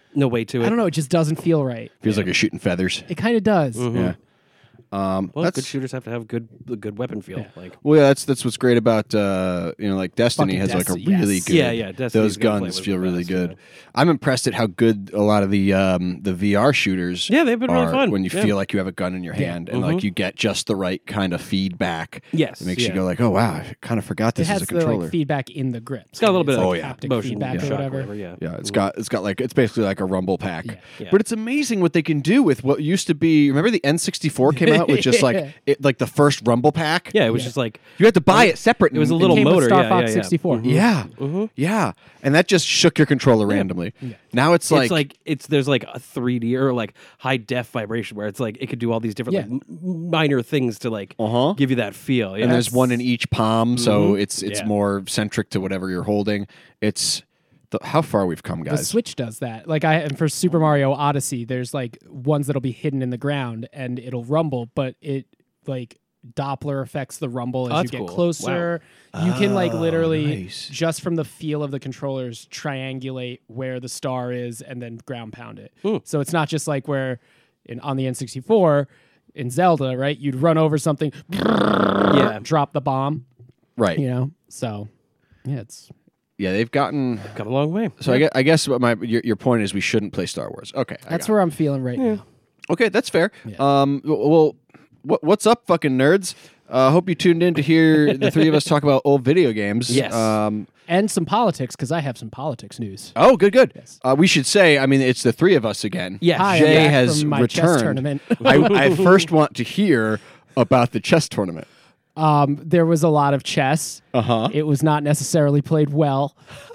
no weight to it. I don't know. It just doesn't feel right. Feels like you're shooting feathers. It kind of does. Yeah. Well, That's good shooters have to have good weapon feel. Like, well, yeah, that's what's great about like Destiny Fucking has like a Destiny, really yes. good. Yeah, Destiny's those gunplay guns was feel the really best, good. yeah. I'm impressed at how good a lot of the VR shooters. Yeah, they've been really are fun. when you Yeah. feel like you have a gun in your hand and like you get just the right kind of feedback. Yes, it makes yeah. you go like, oh wow, I kind of forgot It this has is a the controller. like feedback in the grip. It's got a little bit of haptic motion feedback or shock, whatever. Yeah. Yeah, it's got like it's basically like a rumble pack. Yeah. But it's amazing what they can do with what used to be. Remember the N64 came out with just like like the first rumble pack. Yeah, it was just like You had to buy it separate. it was a and- little Came with motor. Star yeah, Fox yeah, 64. Yeah, yeah, and that just shook your controller randomly. Now it's It's like, there's like a 3D or like high def vibration where it's like it could do all these different Yeah. like, minor things to like give you that feel. Yeah. and there's one in each palm, so it's Yeah. more centric to whatever you're holding. It's how far we've come, The guys. Switch does that. Like and for Super Mario Odyssey, there's like ones that'll be hidden in the ground and it'll rumble, but it like Doppler affects the rumble as you that's get cool. closer. You can like literally nice. just from the feel of the controllers triangulate where the star is and then ground pound it. So it's not just like where on the N64 in Zelda, right? You'd run over something, drop the bomb, Right? you know. So yeah, it's Yeah, they've gotten. come a long way. So I guess what your point is we shouldn't play Star Wars. Okay, that's where I'm feeling right now. Okay, that's fair. Yeah. Well, what's up, fucking nerds? Hope you tuned in to hear the three of us talk about old video games. Yes. And some politics, because I have some politics news. Oh, good. Yes. We should say, I mean, it's the three of us again. Yes. Hi, I'm Jay back has from my chess returned. tournament. I first want to hear about the chess tournament. There was a lot of chess. It was not necessarily played well.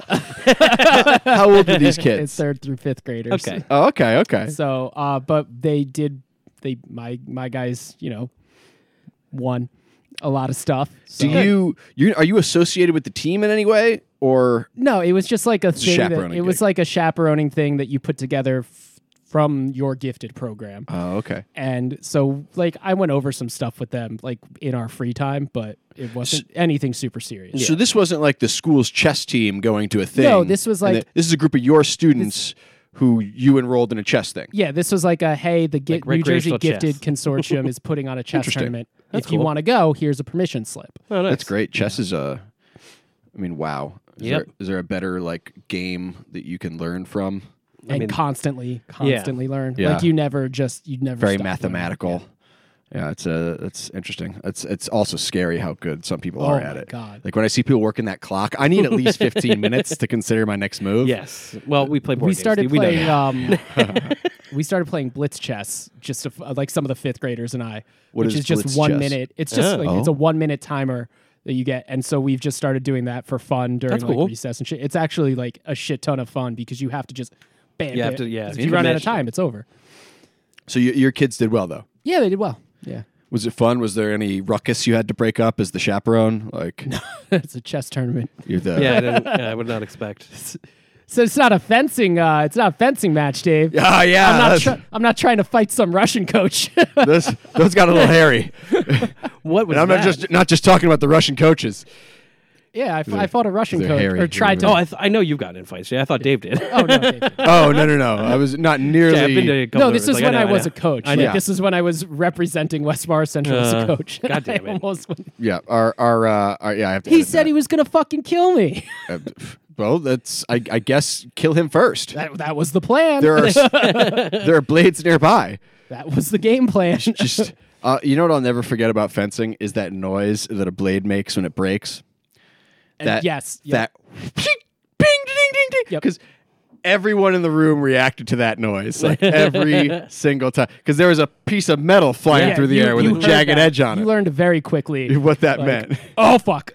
How old are these It's kids? 3rd through 5th graders. Okay. Oh, okay. So, but my guys, won a lot of stuff. So. Do are you associated with the team in any way, or No, it was just like a thing. chaperoning It was gig. like a chaperoning thing that you put together from your gifted program. oh, okay. And so, like, I went over some stuff with them, like, in our free time, but it wasn't anything super serious. So this wasn't like the school's chess team going to a thing. No, this was And like- this is a group of your students who you enrolled in a chess thing. Yeah, this was like a, hey, the New Jersey recreational Gifted chess. Consortium is putting on a chess Interesting. tournament. That's If you cool. want to go, here's a permission slip. Oh, nice. That's great. Chess is I mean, wow. Yep. Is there a better like game that you can learn from? And mean- constantly learn. Yeah. Like you'd never Very stop learning. mathematical. Yeah, it's interesting. It's also scary how good some people Oh are my at it. God. Like when I see people working that clock, I need at least 15 minutes to consider my next move. Yes. Well, we play board We games. started We know playing. that. We started playing blitz chess, just to, like some of the 5th graders and I, What which is is just blitz 1 chess? minute. It's just Oh. it's a 1 minute timer that you get, and so we've just started doing that for fun during That's like cool. recess and shit. It's actually like a shit ton of fun because you have to just bam. You have bam. to- yeah, If you run out of finish. time, it's over. So your kids did well though. Yeah, they did well. Yeah, Was it fun? Was there any ruckus you had to break up as the chaperone? Like it's a chess tournament. you're the Yeah, I would not expect. So it's not a fencing. It's not a fencing match, Dave. Yeah, yeah. I'm not trying to fight some Russian coach. those got a little hairy. What was And I'm that? not just talking about the Russian coaches. Yeah, I fought a Russian they're coach, hairy. or tried to. Oh, I know you've gotten in fights. Yeah, I thought Dave did. Oh no, Dave. Oh no! I was not nearly. Yeah, I've been to a couple No, of this it. is Like, when know, I was know. a coach. I Like, know. this is when I was representing Westmar Central as a coach. God damn I it. almost went- Yeah, our yeah. I have to he edit said he was gonna fucking kill me. that. Well, that's I guess kill him first. That was the plan. There are blades nearby. That was the game plan. Just you know what I'll never forget about fencing is that noise that a blade makes when it breaks. Yes, yep. That ping, ding, ding, ding. Yep. Because everyone in the room reacted to that noise, like every single time. Because there was a piece of metal flying Yeah, through the you- air with you a heard jagged that. edge on You it. learned very quickly What that like, meant. Oh fuck!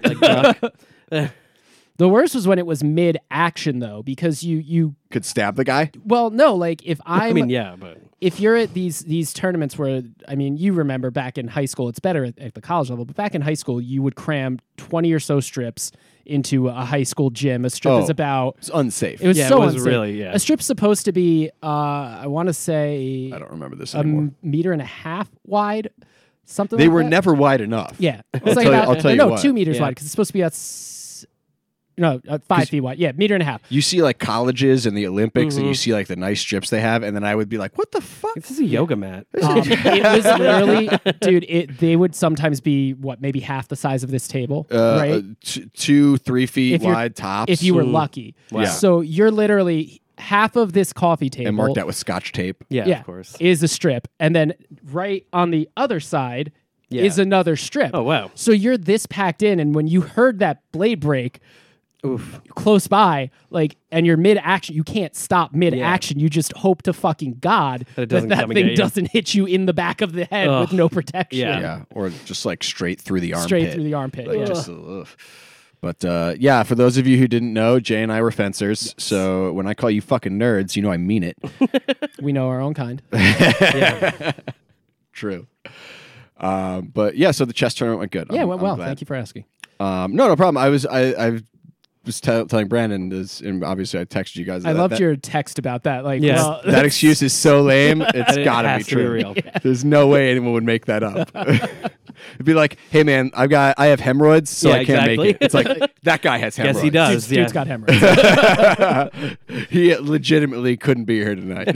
The worst was when it was mid action though, because you Could stab the guy. well no, like if I mean, yeah, but if you're at these tournaments where, I mean, you remember back in high school, it's better at the college level, but back in high school, you would cram 20 or so strips into a high school gym. A strip is about, It's unsafe. it was Yeah, it so was unsafe. really, yeah. A strip's supposed to be, I want to say, I don't remember this a anymore. meter and a half wide, something They like were that. never wide enough. Yeah. It's I'll like tell you- about, I'll tell you no, what. 2 meters Yeah. wide, because it's supposed to be No, 5 feet wide. Yeah, meter and a half. You see like colleges and the Olympics, and you see like the nice strips they have, and then I would be like, "What the fuck?" This is a yoga mat. It was literally, dude. They would sometimes be maybe half the size of this table, right? 2-3 feet If you're- wide tops. If you were lucky. Wow. Yeah. So you're literally half of this coffee table. and marked out with Scotch tape. Yeah, yeah, of course. is a strip, and then right on the other side Yeah. is another strip. Oh, wow. So you're this packed in, and when you heard that blade break close by, like, and you're mid action, you can't stop mid action. You just hope to fucking God That it doesn't that come and thing get you. doesn't hit you in the back of the head with no protection. Yeah. Yeah, or just like straight through the armpit. Straight through the armpit. Like yeah. just, But yeah, for those of you who didn't know, Jay and I were fencers. So when I call you fucking nerds, you know I mean it. We know our own kind. True. But yeah, so the chess tournament went good. Yeah, it I'm went well. glad. Thank you for asking. No problem. I was telling Brandon this, and obviously I texted you guys. I that, loved that, your text about that. Like, Yeah. well, that excuse is so lame. It's It got to be has to be true. real. There's no way anyone would make that up. It'd be like, hey man, I have hemorrhoids, so Yeah, I can't exactly. make it. It's like that guy has hemorrhoids. Yes, he does. dude's Yeah. got hemorrhoids. He legitimately couldn't be here tonight.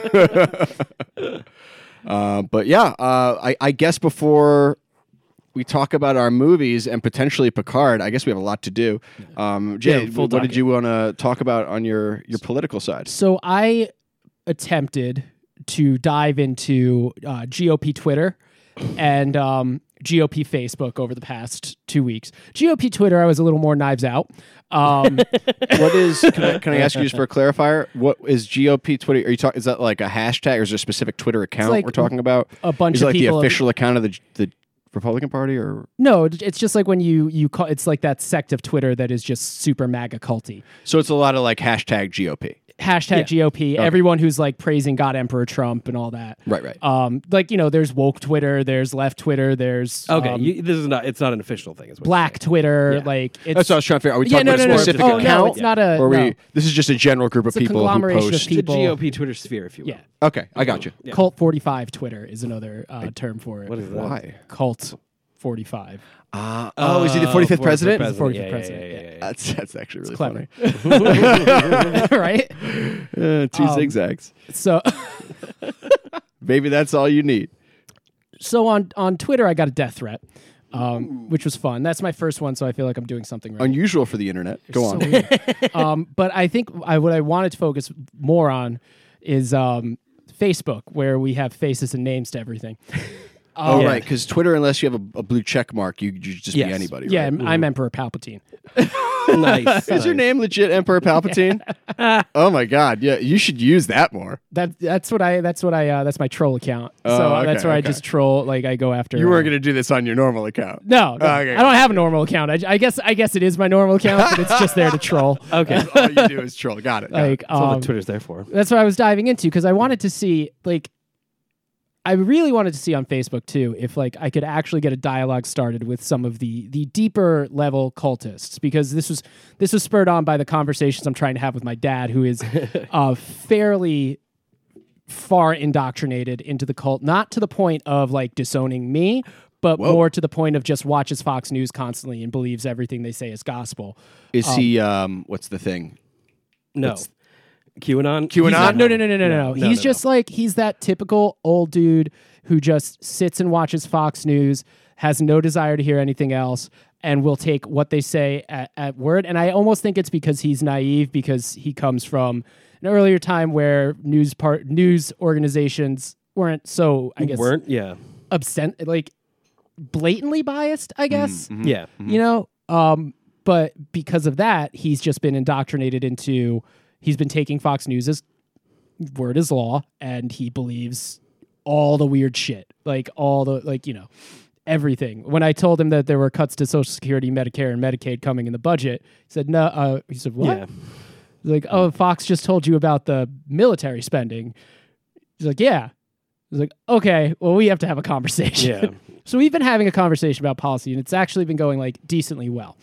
But yeah, I guess before we talk about our movies and potentially Picard, I guess we have a lot to do. Jay, Yeah, full what did docket. you want to talk about on your political side? So I attempted to dive into GOP Twitter and GOP Facebook over the past 2 weeks. GOP Twitter, I was a little more knives out. What is? Can I ask you just for a clarifier? What is GOP Twitter? Are you talking? Is that like a hashtag, or is there a specific Twitter account like we're talking about? a bunch is it of like people the official account of the Republican Party, or No, it's just like when you call it's like that sect of Twitter that is just super MAGA culty. so it's a lot of like hashtag GOP. Hashtag GOP, everyone who's like praising God Emperor Trump and all that. Right. Like, there's woke Twitter, there's left Twitter, there's Okay, this is not. It's not an official thing. Is what black Twitter. Yeah. Like, it's That's what I was trying to figure out. Are we Yeah, talking no, about no, a no. specific Oh, no, account? it's not a- Or no. this is just a general group of a people who conglomeration of post. people. saying. The GOP Twitter sphere, if you will. yeah. Okay, I got you. Yeah. Cult 45 Twitter is another term for it. What is that? Why? Cult 45. Oh, is he the 45th president? 45th Yeah, president, yeah. That's actually really Clever. funny. Right? Two zigzags. So Maybe that's all you need. so on Twitter I got a death threat. Which was fun. That's my first one, so I feel like I'm doing something right. Unusual for the internet. Go on. So weird. But I think what I wanted to focus more on is Facebook, where we have faces and names to everything. Oh, Yeah. right. Because Twitter, unless you have a blue check mark, you just Yes. be anybody. Yeah, Right? I'm Emperor Palpatine. Nice. Is your name legit Emperor Palpatine? Oh my God. Yeah, you should use that more. That's my troll account. Oh, So okay, that's where I okay. just troll. Like I go after. You weren't going to do this on your normal account. No, Okay. I don't have a normal account. I guess it is my normal account, but it's just there to troll. Okay. All you do is troll. Got it. Like That's all that Twitter's there for. that's what I was diving into because I wanted to see I really wanted to see on Facebook too if like I could actually get a dialogue started with some of the deeper level cultists because this was spurred on by the conversations I'm trying to have with my dad who is fairly far indoctrinated into the cult, not to the point of like disowning me, but more to the point of just watches Fox News constantly and believes everything they say is gospel. Is he, what's the thing? No. QAnon. QAnon? He's not- no. He's no. just like he's that typical old dude who just sits and watches Fox News, has no desire to hear anything else, and will take what they say at word. And I almost think it's because he's naive because he comes from an earlier time where news organizations weren't so Yeah. like blatantly biased, I guess. Yeah. You know, but because of that, he's just been indoctrinated into. He's been taking Fox News as word is law, and he believes all the weird shit, like all the everything. When I told him that there were cuts to Social Security, Medicare, and Medicaid coming in the budget, he said no. He said what? Yeah. He's like, oh, Fox just told you about the military spending. He's like, yeah. He's like, okay, well, we have to have a conversation. Yeah. So we've been having a conversation about policy, and it's actually been going like decently well.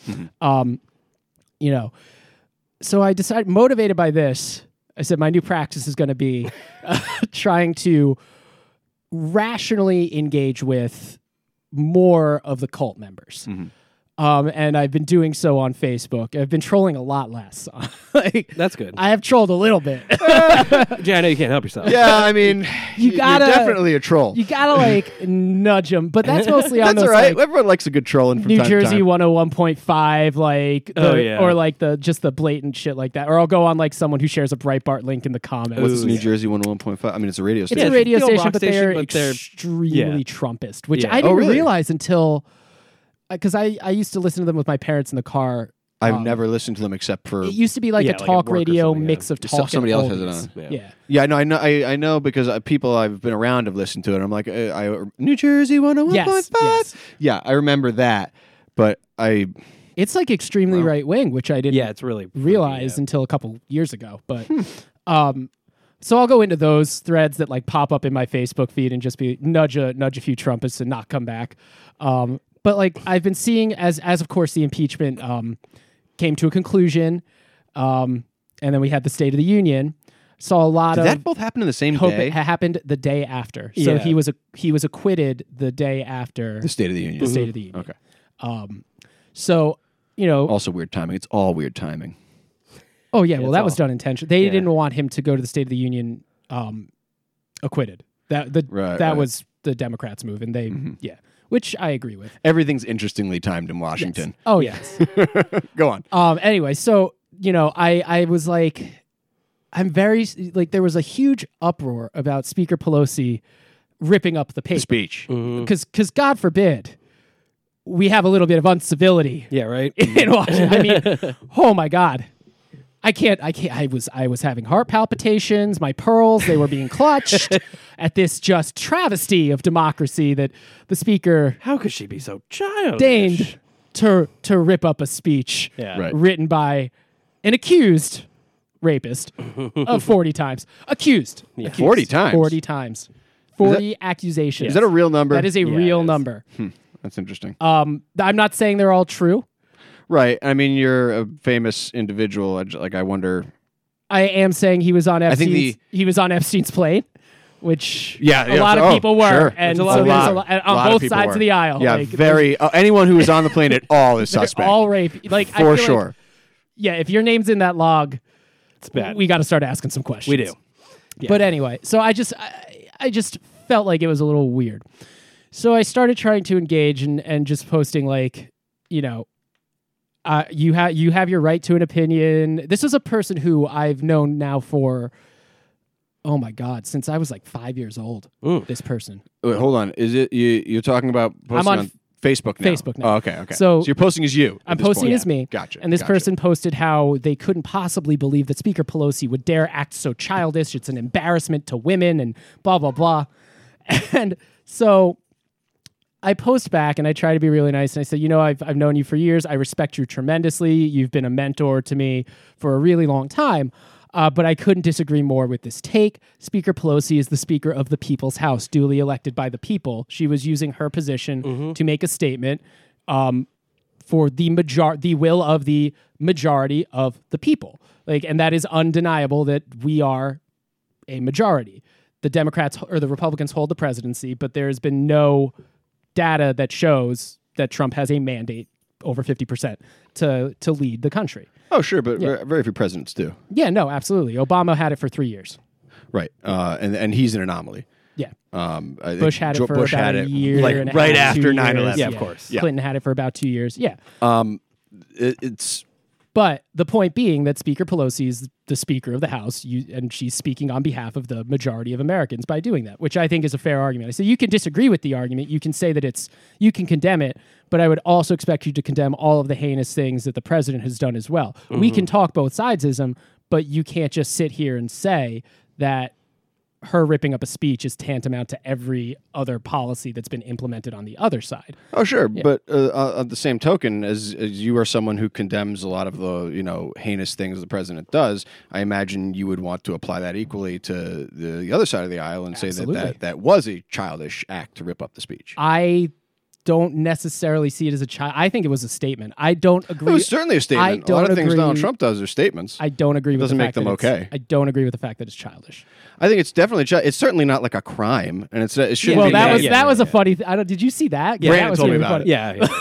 So I decided, motivated by this, I said my new practice is going to be trying to rationally engage with more of the cult members. And I've been doing so on Facebook. I've been trolling a lot less. Like, That's good. I have trolled a little bit. Jay, I know you can't help yourself. Yeah, I mean, You gotta- you're definitely a troll. You gotta like nudge them, but that's mostly on That's those all right. like, Everyone likes a good trolling from New time to Jersey time. 101.5, like Oh, yeah. or like just the blatant shit like that. Or I'll go on like someone who shares a Breitbart link in the comments. What's this Ooh, New yeah. Jersey 101.5? I mean, it's a radio It's station. a radio it's the old station, rock but station, they're but they're- extremely yeah. Trumpist, which Yeah. I didn't really? realize until because I used to listen to them with my parents in the car. I've never listened to them except for. It used to be like Yeah, a like at talk work or radio something, mix yeah. of talk. Somebody and else has it oldies. on. Yeah. Yeah, I know because people I've been around have listened to it. I'm like, New Jersey 101.5. Yes. Yeah, I remember that, but It's like extremely right wing, which I didn't Yeah, it's really realize until a couple years ago. But so I'll go into those threads that like pop up in my Facebook feed and just be nudge a few Trumpists and not come back. But like I've been seeing as of course the impeachment came to a conclusion, and then we had the State of the Union. Saw a lot did of that both happen in the same hope day? it happened the day after. So Yeah. he was acquitted the day after The State of the Union. the State of the Union. Okay. So Also weird timing. It's all weird timing. oh yeah, well it's that was all- done intentionally. They Yeah. didn't want him to go to the State of the Union acquitted. That was the Democrats' move, and they which I agree with. Everything's interestingly timed in Washington. Oh yes. Go on. Anyway, so I was like, I'm very like there was a huge uproar about Speaker Pelosi ripping up the paper Speech. because God forbid we have a little bit of uncivility Yeah, right? in Washington. I mean, oh my God. I can't. I was having heart palpitations. My pearls, they were being clutched at this just travesty of democracy that the speaker How could she be so childish? deigned to rip up a speech Yeah. Right. written by an accused rapist of 40 times. Accused. Accused. 40 times? 40 times. 40 accusations. Is that a real number? That is a Yeah, real it is. number. That's interesting. I'm not saying they're all true. Right. I mean, you're a famous individual. I wonder. I am saying he was on I think Epstein's plane, which Yeah, a lot of people were, sure. and There's so there's lot- a lot, and lot on of both people sides were. of the aisle. Yeah, like, very. Anyone who was on the plane at all is they're suspect. all rape. Like I for feel sure. Like, yeah, if your name's in that log, It's bad. we got to start asking some questions. We do. But anyway, so I just felt like it was a little weird. So I started trying to engage and just posting like, you have your right to an opinion. This was a person who I've known now for, oh my God, since I was like 5 years old. This person. Wait, hold on. Is it you're talking about posting on on Facebook now? Facebook now. Oh, okay. So you're posting as you. at I'm this posting point. as me. Gotcha. And this gotcha. person posted how they couldn't possibly believe that Speaker Pelosi would dare act so childish. It's an embarrassment to women and blah, blah, blah. And so I post back and I try to be really nice. And I said, I've known you for years. I respect you tremendously. You've been a mentor to me for a really long time. But I couldn't disagree more with this take. Speaker Pelosi is the Speaker of the People's House, duly elected by the people. She was using her position to make a statement for the will of the majority of the people. And that is undeniable that we are a majority. The Democrats or the Republicans hold the presidency, but there has been no data that shows that Trump has a mandate over 50% to lead the country. Oh, sure, but very few presidents do. Yeah, no, absolutely. Obama had it for 3 years. Right. And he's an anomaly. Yeah. I think Bush had it for Bush about had a it year like and a right half, 2 after years. 9/11. Yeah, of course. Yeah. Clinton had it for about 2 years. Yeah. It's But the point being that Speaker Pelosi is the Speaker of the House, and she's speaking on behalf of the majority of Americans by doing that, which I think is a fair argument. I say you can disagree with the argument. You can say that you can condemn it, but I would also expect you to condemn all of the heinous things that the president has done as well. We can talk both sidesism, but you can't just sit here and say that her ripping up a speech is tantamount to every other policy that's been implemented on the other side. Oh, sure, but on the same token, as you are someone who condemns a lot of the heinous things the president does, I imagine you would want to apply that equally to the other side of the aisle and say Absolutely. that was a childish act to rip up the speech. I don't necessarily see it as a child. I think it was a statement. I don't agree. It was certainly a statement. I A lot don't of things agree- Donald Trump does are statements. I don't agree with Doesn't the make fact them that it's- okay. I don't agree with the fact that it's childish. I think it's definitely it's certainly not like a crime, and it shouldn't Well, be. that was yeah, that yeah, was a yeah. funny. Did you see that? Brandon that was told me really about funny. it. Yeah.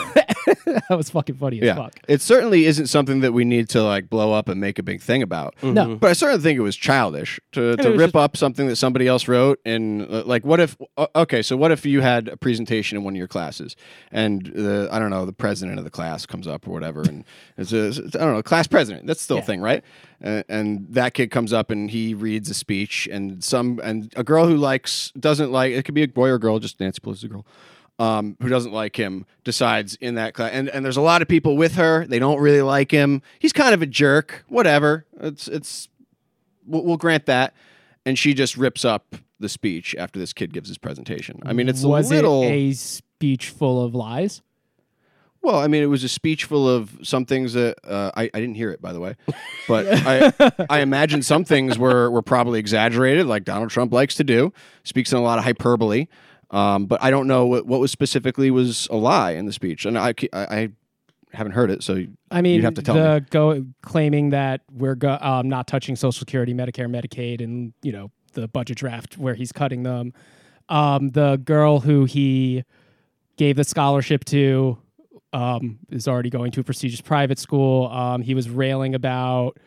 That was fucking funny as fuck. It certainly isn't something that we need to like blow up and make a big thing about. No. But I certainly think it was childish to rip up something that somebody else wrote. And like, what if? Okay, so what if you had a presentation in one of your classes, and the president of the class comes up or whatever, and it's class president. That's still a thing, right? And that kid comes up and he reads a speech, and a girl who doesn't like it could be a boy or a girl, just Nancy Pelosi's a girl. Who doesn't like him decides in that class, and there's a lot of people with her. They don't really like him. He's kind of a jerk. Whatever. We'll grant that. And she just rips up the speech after this kid gives his presentation. I mean, was it a speech full of lies? Well, I mean, it was a speech full of some things that I didn't hear it, by the way, but I imagine some things were probably exaggerated, like Donald Trump likes to do. Speaks in a lot of hyperbole. But I don't know what was specifically was a lie in the speech, and I haven't heard it. So I mean, you'd have to tell me. Claiming that we're not touching Social Security, Medicare, Medicaid, and the budget draft where he's cutting them. The girl who he gave the scholarship to is already going to a prestigious private school. He was railing about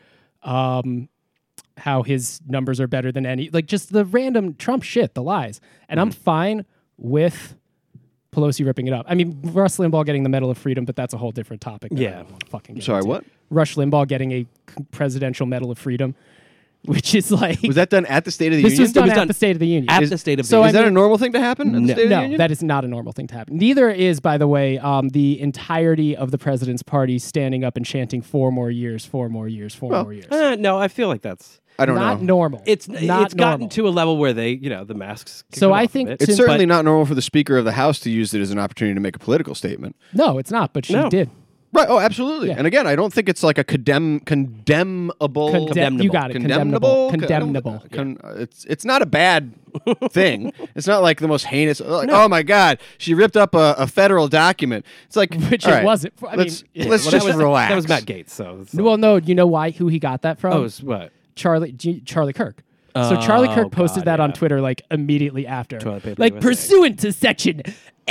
how his numbers are better than just the random Trump shit, the lies. And I'm fine with Pelosi ripping it up. I mean, Rush Limbaugh getting the Medal of Freedom, but that's a whole different topic. Yeah. I don't fucking get Sorry, into. what? Rush Limbaugh getting a presidential Medal of Freedom, which is like... Was that done at the State of the This Union? was done at the State of the Union. At the State of the so Union. Is that a normal thing to happen at the State of the Union? that is not a normal thing to happen. Neither is, by the way, the entirety of the president's party standing up and chanting 4 more years, 4 more years, 4 more years. No, I feel like that's... I don't not know. normal. It's not gotten normal. to a level where they, the masks. can So come I off a think bit. It's certainly not normal for the Speaker of the House to use it as an opportunity to make a political statement. No, it's not, but she No. did. Right. Oh, absolutely. Yeah. And again, I don't think it's like a condemnable. You got it. Condemnable. It's not a bad thing. It's not like the most heinous. Like, oh my God, she ripped up a federal document. It's like Which all it right, wasn't. Let's Well, just that was, relax. That was Matt Gaetz. So Well, no, you know why? Who he got that from? it was what? Charlie Kirk. So Charlie Kirk posted God, that on yeah. Twitter immediately after. Toilet paper Like USA. pursuant to section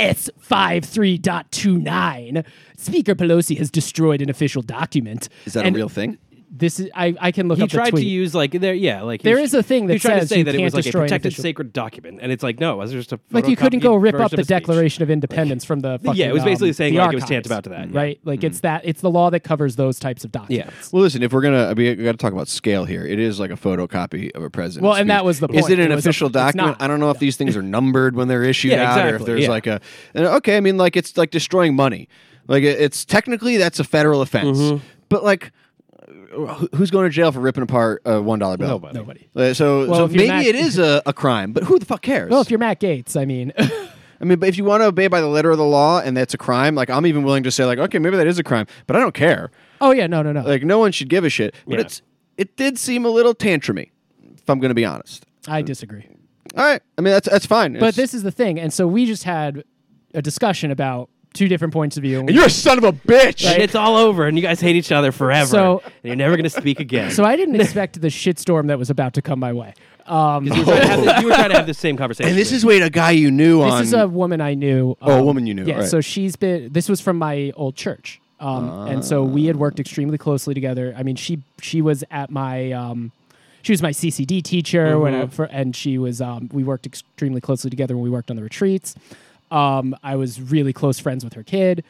S53.29, Speaker Pelosi has destroyed an official document. Is that And a real thing? This is I can look He up the tried tweet. to use There is a thing that he tried to says say you that it can't was like a destroy an protected official- sacred document, and it's like no, it was just a Like you couldn't go rip version up of the a speech. Declaration of Independence from the fucking, Yeah, it was basically saying the like it was archives, tantamount to that, yeah. right? Like it's the law that covers those types of documents. Well, listen, if we got to talk about scale here. It is like a photocopy of a president. Well, and that was the Is point. it an It was official it's document? not. I don't know if these things are numbered when they're issued Yeah, out, or if exactly, there's yeah. like a. Okay, I mean, like it's like destroying money. Like it's technically that's a federal offense, but like. Who's going to jail for ripping apart a $1 bill? Nobody. So Well, if you're maybe Matt- it is a crime, but who the fuck cares? Well, if you're Matt Gaetz, I mean, I mean, but if you want to obey by the letter of the law and that's a crime, like I'm even willing to say, like, okay, maybe that is a crime, but I don't care. oh yeah, no. Like, no one should give a shit. But Yeah. it did seem a little tantrumy, if I'm going to be honest. I disagree. All right, I mean that's fine. But this is the thing, and so we just had a discussion about 2 different points of view. and you're a son of a bitch. And it's all over, and you guys hate each other forever. So- and you're never going to speak again. So I didn't expect the shitstorm that was about to come my way. you were trying to have the same conversation. And this with is a guy you knew on. This is a woman I knew. a woman you knew, Yeah, right. so this was from my old church. And so we had worked extremely closely together. I mean, she was at my she was my CCD teacher and she was we worked extremely closely together when we worked on the retreats. I was really close friends with her kid.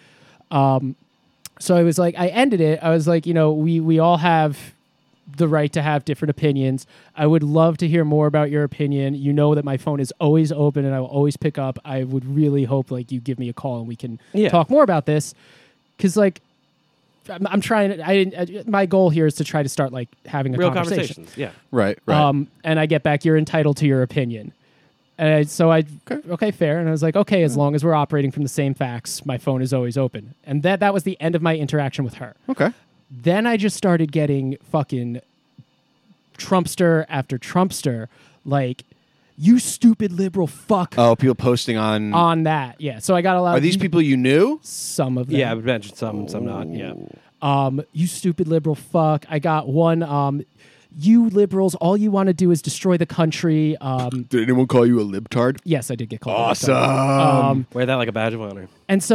So I was like, I ended it. I was like, we all have the right to have different opinions. I would love to hear more about your opinion. You know that my phone is always open and I will always pick up. I would really hope like you give me a call and we can talk more about this. Cause like I'm trying, my goal here is to try to start like having a real conversation. conversations. Yeah. right. And I get back, you're entitled to your opinion. And okay, fair. And I was like, okay, as long as we're operating from the same facts, my phone is always open. And that was the end of my interaction with her. Okay. Then I just started getting fucking Trumpster after Trumpster, like, you stupid liberal fuck Oh, people posting on. on that. Yeah. So I got a lot Are of these people you knew? some of them. Yeah, I would mention some not. Yeah. You stupid liberal fuck. I got one, you liberals, all you want to do is destroy the country. Did anyone call you a libtard? Yes, I did get called. Awesome. Wear that like a badge of honor. And so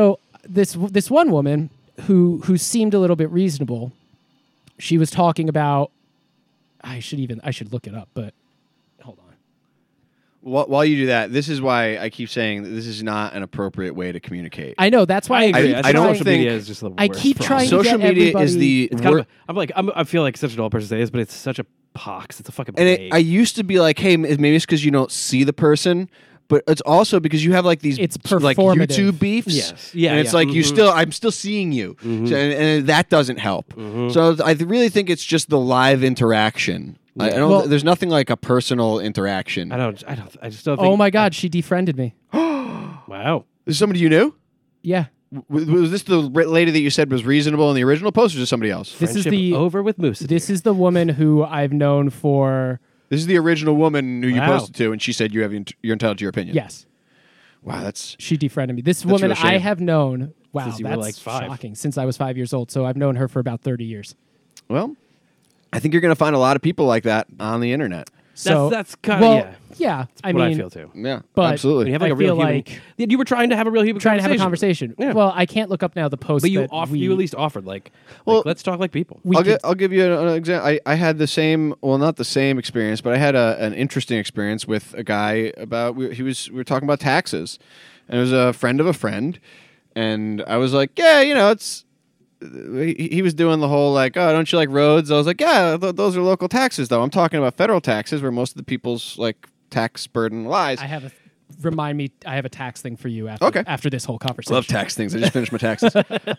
this one woman who seemed a little bit reasonable. She was talking about. I should look it up, but hold on. While you do that, this is why I keep saying that this is not an appropriate way to communicate. I know that's why I agree. I think don't social think- media is just the I worst keep problem. trying to Social get media everybody, is the It's kind of I feel like such an old person to say this, but it's such a pox. It's a fucking plague. I used to be like, hey, maybe it's because you don't see the person, but it's also because you have like these It's like performative. YouTube beefs. Yes. Yeah, and it's yeah. like I'm still seeing you, so, and that doesn't help. So I really think it's just the live interaction. I don't. Well- There's nothing like a personal interaction. I just don't think. Oh my God, she defriended me. Wow. Is this somebody you knew? Yeah, Was this the lady that you said was reasonable in the original post, or just somebody else? This is Friendship the- over with Moose. this is the woman who I've known for This is the original woman who you Wow. posted to, and she said you're entitled to your opinion. yes. Wow, that's She defriended me. This woman real shame. I have known. Wow, Since you were, that's like, 5. shocking. Since I was 5 years old, so I've known her for about 30 years. well. I think you're going to find a lot of people like that on the internet. So that's kinda- well, yeah. yeah. I what mean, I feel too. Yeah, But When absolutely. you have like I a real feel human, like- Yeah, you were trying to have a real human trying to have a conversation. Yeah. Well, I can't look up now the post. But you that you at least offered Well, let's talk like people. we could- I'll give you an example. I had the same, well, not the same experience, but I had an interesting experience with a guy about we were talking about taxes, and it was a friend of a friend, and I was like, yeah, it's. He was doing the whole like, oh, don't you like roads? I was like, yeah, those are local taxes, though. I'm talking about federal taxes, where most of the people's like tax burden lies. I have a tax thing for you Okay. after this whole conversation. Love tax things. I just finished my taxes.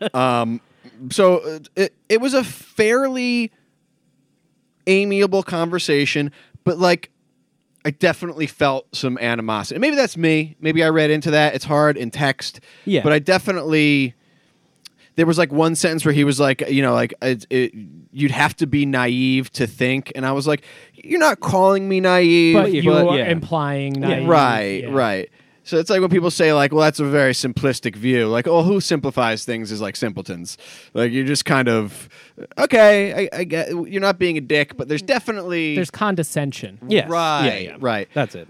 So it was a fairly amiable conversation, but like I definitely felt some animosity. Maybe that's me. Maybe I read into that. It's hard in text. Yeah. But I definitely. There was like one sentence where he was like, you'd have to be naive to think, and I was like, you're not calling me naive, But you are yeah. implying naive. Right, Yeah. right. So it's like when people say like, well, that's a very simplistic view. Like, oh, who simplifies things is like simpletons. Like you're just kind of okay. I get you're not being a dick, but there's definitely There's condescension. Yes. right, Yeah. right. That's it.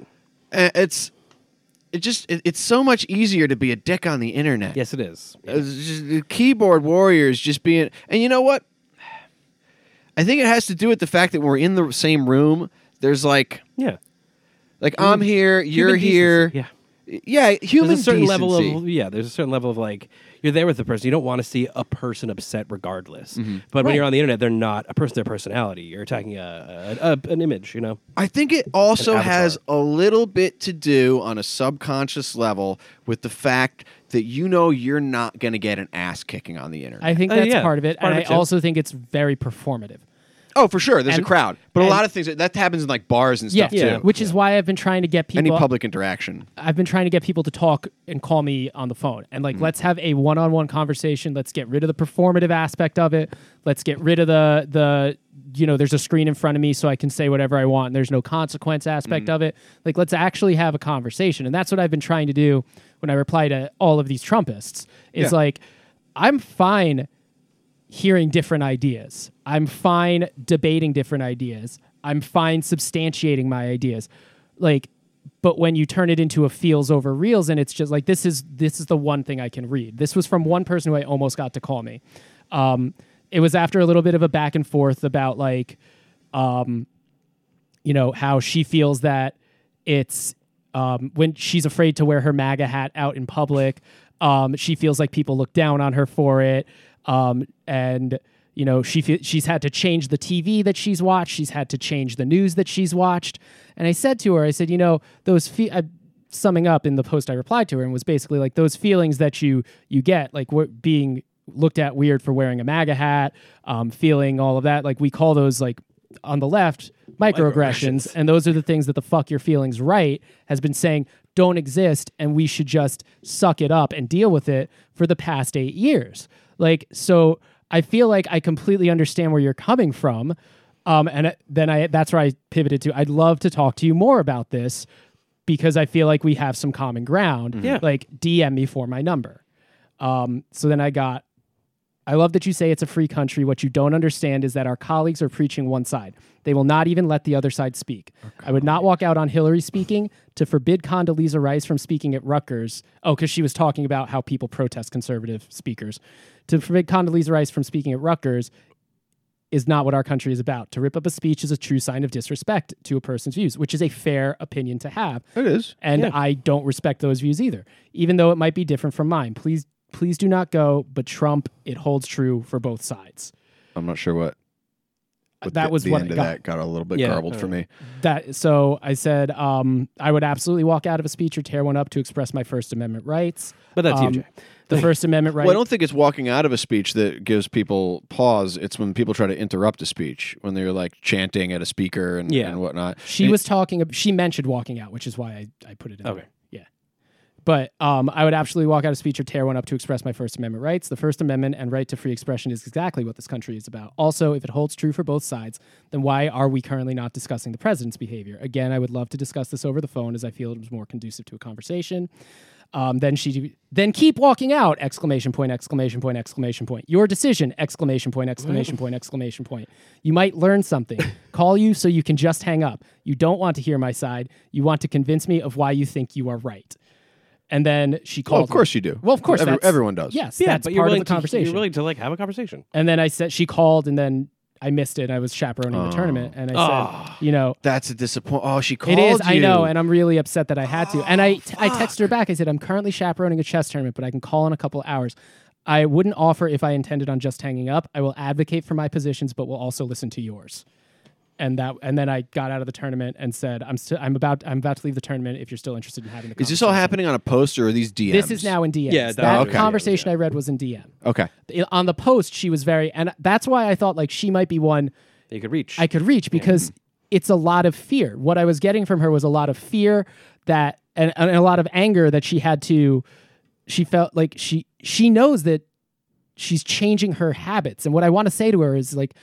It's so much easier to be a dick on the internet. Yes, it is. It's just the keyboard warriors just being, and you know what? I think it has to do with the fact that we're in the same room. There's like Yeah. I'm here, you're Human here. decency, Yeah. Yeah, human There's a certain decency. level of there's a certain level of like you're there with the person. You don't want to see a person upset regardless. But when Right. you're on the internet, they're not a person, their personality. You're attacking an image, I think it also An avatar. has a little bit to do on a subconscious level with the fact that you're not going to get an ass kicking on the internet. I think that's yeah, part of it, it's part and of I it, too. also think it's very performative. oh, for sure. There's a And- crowd. But a and- lot of things that happens in like bars and stuff Yeah, too. which is why I've been trying to get people. Any public interaction. I've been trying to get people to talk and call me on the phone and like let's have a one-on-one conversation. Let's get rid of the performative aspect of it. Let's get rid of the there's a screen in front of me so I can say whatever I want and there's no consequence aspect of it. Like let's actually have a conversation. And that's what I've been trying to do when I reply to all of these Trumpists. Is Yeah. like I'm fine hearing different ideas. I'm fine debating different ideas. I'm fine substantiating my ideas. Like, but when you turn it into a feels over reels and it's just like this is the one thing I can read. This was from one person who I almost got to call me. It was after a little bit of a back and forth about like how she feels that it's when she's afraid to wear her MAGA hat out in public. She feels like people look down on her for it. And she's had to change the TV that she's watched. She's had to change the news that she's watched. And I said to her, I said, those summing up in the post I replied to her and was basically like those feelings that you get, like being looked at weird for wearing a MAGA hat, feeling all of that. Like we call those like on the left microaggressions. And those are the things that the fuck your feelings right has been saying don't exist. And we should just suck it up and deal with it for the past 8 years. Like, so I feel like I completely understand where you're coming from. And then that's where I pivoted to, I'd love to talk to you more about this because I feel like we have some common ground. Yeah. Like DM me for my number. So then I got I love that you say it's a free country. What you don't understand is that our colleagues are preaching one side. They will not even let the other side speak. I would not walk out on Hillary speaking to forbid Condoleezza Rice from speaking at Rutgers. Oh, because she was talking about how people protest conservative speakers. To forbid Condoleezza Rice from speaking at Rutgers is not what our country is about. To rip up a speech is a true sign of disrespect to a person's views, which is a fair opinion to have. It is. And I don't respect those views either, even though it might be different from mine. Please do not go, but Trump, it holds true for both sides. I'm not sure what that was the what end I of got. that got a little bit Yeah. garbled for me. So I said I would absolutely walk out of a speech or tear one up to express my First Amendment rights. But that's you, Jay. The First Amendment right. Well, I don't think it's walking out of a speech that gives people pause. It's when people try to interrupt a speech, when they're like chanting at a speaker and whatnot. She was talking. She mentioned walking out, which is why I put it in. Okay. There. Yeah. But I would absolutely walk out of a speech or tear one up to express my First Amendment rights. The First Amendment and right to free expression is exactly what this country is about. Also, if it holds true for both sides, then why are we currently not discussing the president's behavior? Again, I would love to discuss this over the phone, as I feel it was more conducive to a conversation. Then keep walking out! Exclamation point! Exclamation point! Exclamation point! Your decision! Exclamation point! Exclamation point! Exclamation point! You might learn something. Call you so you can just hang up. You don't want to hear my side. You want to convince me of why you think you are right. And then she called. Well, of course you do. Well, of course, everyone does. Yes, Yeah, that's but you're part of willing the conversation. You're willing to like have a conversation. And then I said she called, and then I missed it. I was chaperoning the tournament, and I said, That's a disappointment. Oh, she called it is. you. I know, and I'm really upset that I had to. And I texted her back. I said, I'm currently chaperoning a chess tournament, but I can call in a couple of hours. I wouldn't offer if I intended on just hanging up. I will advocate for my positions, but will also listen to yours. And then I got out of the tournament and said, I'm about to leave the tournament. If you're still interested in having the Is this all happening on a post or are these DMs? This is now in DMs. Yeah, that okay. conversation I read was in DM. Okay. On the post, she was and that's why I thought like she might be one You could reach. I could reach, because it's a lot of fear. What I was getting from her was a lot of fear that and a lot of anger that she felt like she knows that she's changing her habits. And what I want to say to her is like,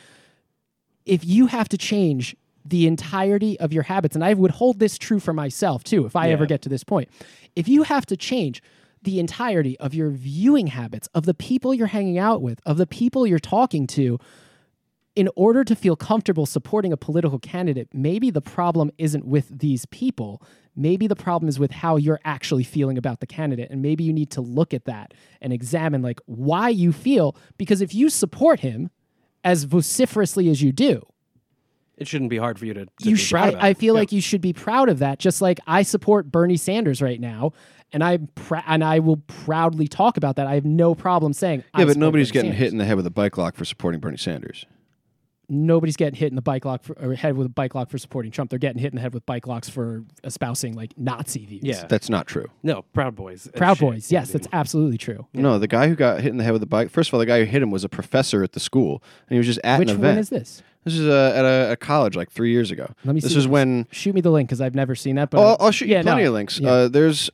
if you have to change the entirety of your habits, and I would hold this true for myself too, if I ever get to this point, if you have to change the entirety of your viewing habits, of the people you're hanging out with, of the people you're talking to, in order to feel comfortable supporting a political candidate, maybe the problem isn't with these people. Maybe the problem is with how you're actually feeling about the candidate. And maybe you need to look at that and examine like why you feel, because if you support him as vociferously as you do, it shouldn't be hard for you to you be proud of. I feel like you should be proud of that. Just like I support Bernie Sanders right now, and I will proudly talk about that. I have no problem saying. Yeah, but nobody's getting hit in the head with a bike lock for supporting Bernie Sanders. Nobody's getting hit in the bike lock or head with a bike lock for supporting Trump. They're getting hit in the head with bike locks for espousing like Nazi views. Yeah. That's not true. No, Proud Boys. and Proud shit. Boys. Yes, that's absolutely true. No, the guy who got hit in the head with the bike. First of all, the guy who hit him was a professor at the school, and he was just at Which an event. one is this? This is at a college like 3 years ago. Let me This see is when. Shoot me the link because I've never seen that. But I'll shoot you plenty of links. Yeah.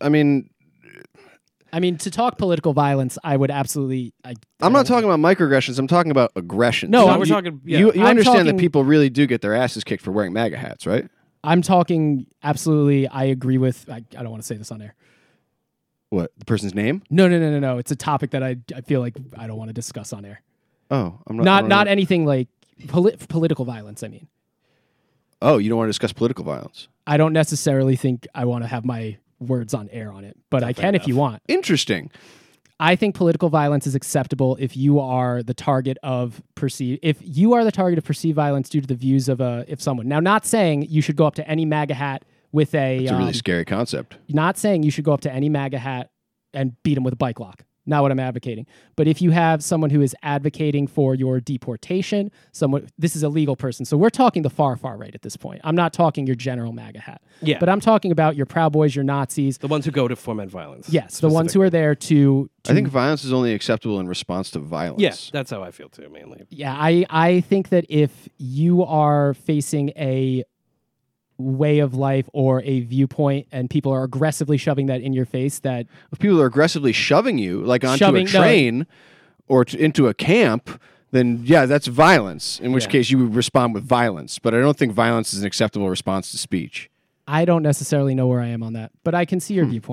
I mean, to talk political violence, I would absolutely. I'm not talking about microaggressions. I'm talking about aggression. No, No, I'm- we're talking. Yeah. You I'm understand that talking- people really do get their asses kicked for wearing MAGA hats, right? I'm talking absolutely. I agree with. I don't want to say this on air. What, the person's name? No. It's a topic that I feel like I don't want to discuss on air. Oh, I'm not. Not anything like political violence. I mean, Oh, you don't want to discuss political violence. I don't necessarily think I want to have my words on air on it, but I can if you want. Interesting. I think political violence is acceptable if you are the target of perceived violence due to the views of someone. Now, not saying you should go up to any MAGA hat with It's a really scary concept. not saying you should go up to any MAGA hat and beat them with a bike lock. Not what I'm advocating. But if you have someone who is advocating for your deportation, this is a legal person. So we're talking the far, far right at this point. I'm not talking your general MAGA hat. Yeah. But I'm talking about your Proud Boys, your Nazis. The ones who go to foment violence. Yes, the ones who are there to I think violence is only acceptable in response to violence. Yeah, that's how I feel too, mainly. Yeah, I think that if you are facing a way of life or a viewpoint and people are aggressively shoving that in your face, that If people are aggressively shoving you, like onto Shoving- a no. train or into a camp, then yeah, that's violence. In which Yeah. case you would respond with violence. But I don't think violence is an acceptable response to speech. I don't necessarily know where I am on that, but I can see your viewpoint.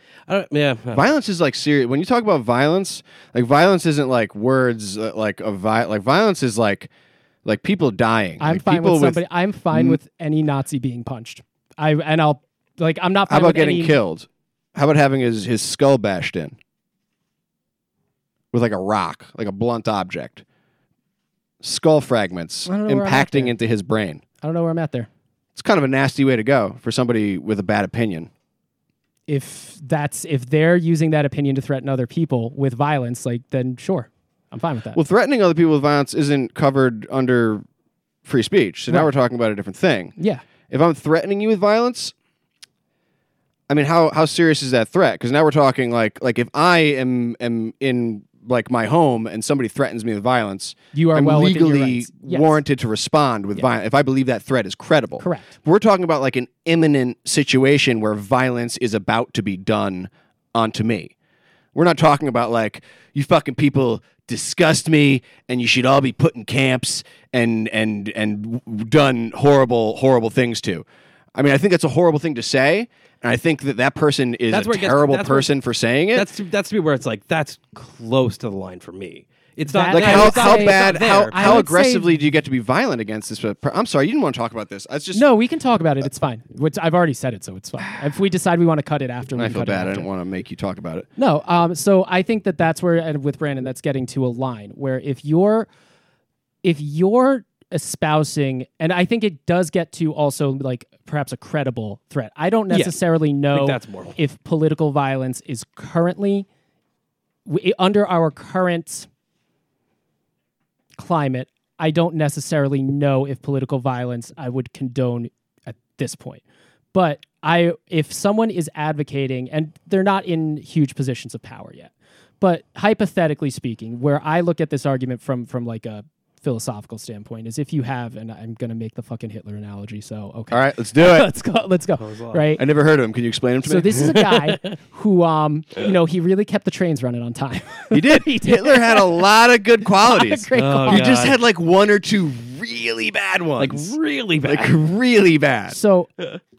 Violence is like serious. When you talk about violence, like violence isn't like words like violence is like people dying. I'm like fine people with somebody. I'm fine with any Nazi being punched. I'm not. How Fine about with getting any, killed? How about having his skull bashed in with like a rock, like a blunt object? Skull fragments I don't know where I'm at impacting there. into his brain. I don't know where I'm at there. It's kind of a nasty way to go for somebody with a bad opinion. If they're using that opinion to threaten other people with violence, like then sure, I'm fine with that. Well, threatening other people with violence isn't covered under free speech. So now Right. we're talking about a different thing. yeah. If I'm threatening you with violence, I mean, how serious is that threat? Because now we're talking like if I am in like my home and somebody threatens me with violence, You are I'm well within your legally rights. Yes. warranted to respond with violence if I believe that threat is credible. Correct. But we're talking about like an imminent situation where violence is about to be done onto me. We're not talking about like you fucking people disgust me and you should all be put in camps and done horrible things to. I mean, I think that's a horrible thing to say. And I think that person is That's a where it gets- terrible that's where- person for saying it. That's to me where it's like that's close to the line for me. It's That- not Like I how would say- how it's bad not there. I how would aggressively say- do you get to be violent against this? I'm sorry, you didn't want to talk about this. It's just No, we can talk about it. It's fine. I've already said it, so it's fine. If we decide we want to cut it after, we I can feel cut it bad. I after. didn't want to make you talk about it. No, so I think that's where, and with Brandon, that's getting to a line where if you're espousing, and I think it does get to also like perhaps a credible threat. I don't necessarily know that's more. if political violence is currently under our current climate. I don't necessarily know if political violence I would condone at this point. But if someone is advocating, and they're not in huge positions of power yet, but hypothetically speaking, where I look at this argument from like a philosophical standpoint is if you have, and I'm going to make the fucking Hitler analogy, so okay. All right, let's do it. Let's go. Right? I never heard of him. Can you explain him to So me? this is a guy who, he really kept the trains running on time. He did. Hitler had a lot of good qualities. Great Oh, call. He just God. had like one or two really bad like ones. really bad. Like really bad. So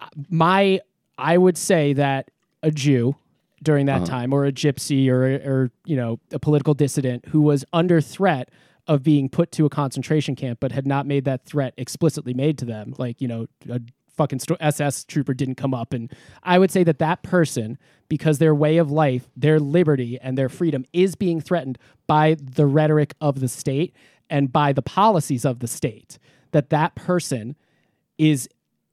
I would say that a Jew during that time, or a gypsy, or a political dissident who was under threat of being put to a concentration camp, but had not made that threat explicitly made to them, like a fucking SS trooper didn't come up, and I would say that person, because their way of life, their liberty, and their freedom is being threatened by the rhetoric of the state and by the policies of the state, that person is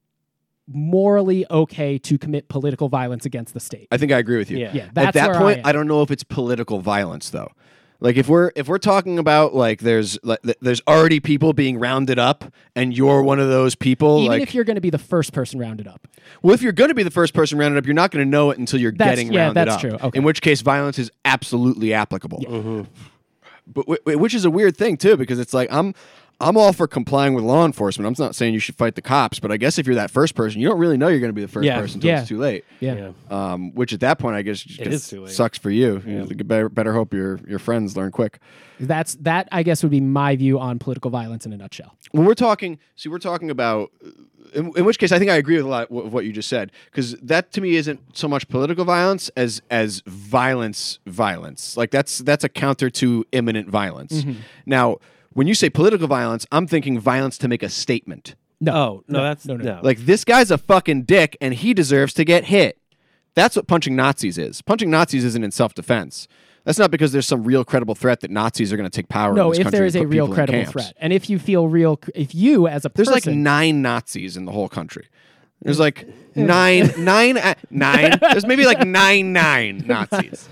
morally okay to commit political violence against the state. I think I agree with you. Yeah. Yeah, At that's that where point, I am. I don't know if it's political violence though. Like if we're talking about like there's already people being rounded up and you're one of those people. Even like, if you're going to be the first person rounded up. well, if you're going to be the first person rounded up, you're not going to know it until you're getting rounded that's up. true. Okay. In which case, violence is absolutely applicable. But which is a weird thing too, because it's like I'm all for complying with law enforcement. I'm not saying you should fight the cops, but I guess if you're that first person, you don't really know you're going to be the first Yeah. person until Yeah. it's too late. Yeah. Which at that point, I guess It is too late. sucks for you. You better hope your friends learn quick. That I guess would be my view on political violence in a nutshell. When we're talking about, in which case I think I agree with a lot of what you just said, because that to me isn't so much political violence as violence. Like that's a counter to imminent violence. Now, when you say political violence, I'm thinking violence to make a statement. No, that's no. no. Like this guy's a fucking dick and he deserves to get hit. That's what punching Nazis is. Punching Nazis isn't in self-defense. That's not because there's some real credible threat that Nazis are going to take power in No, this if country there and is a put real people in credible camps. threat, and if you feel if you as a There's person, like 9 Nazis in the whole country. There's like nine. There's maybe like 9 Nazis.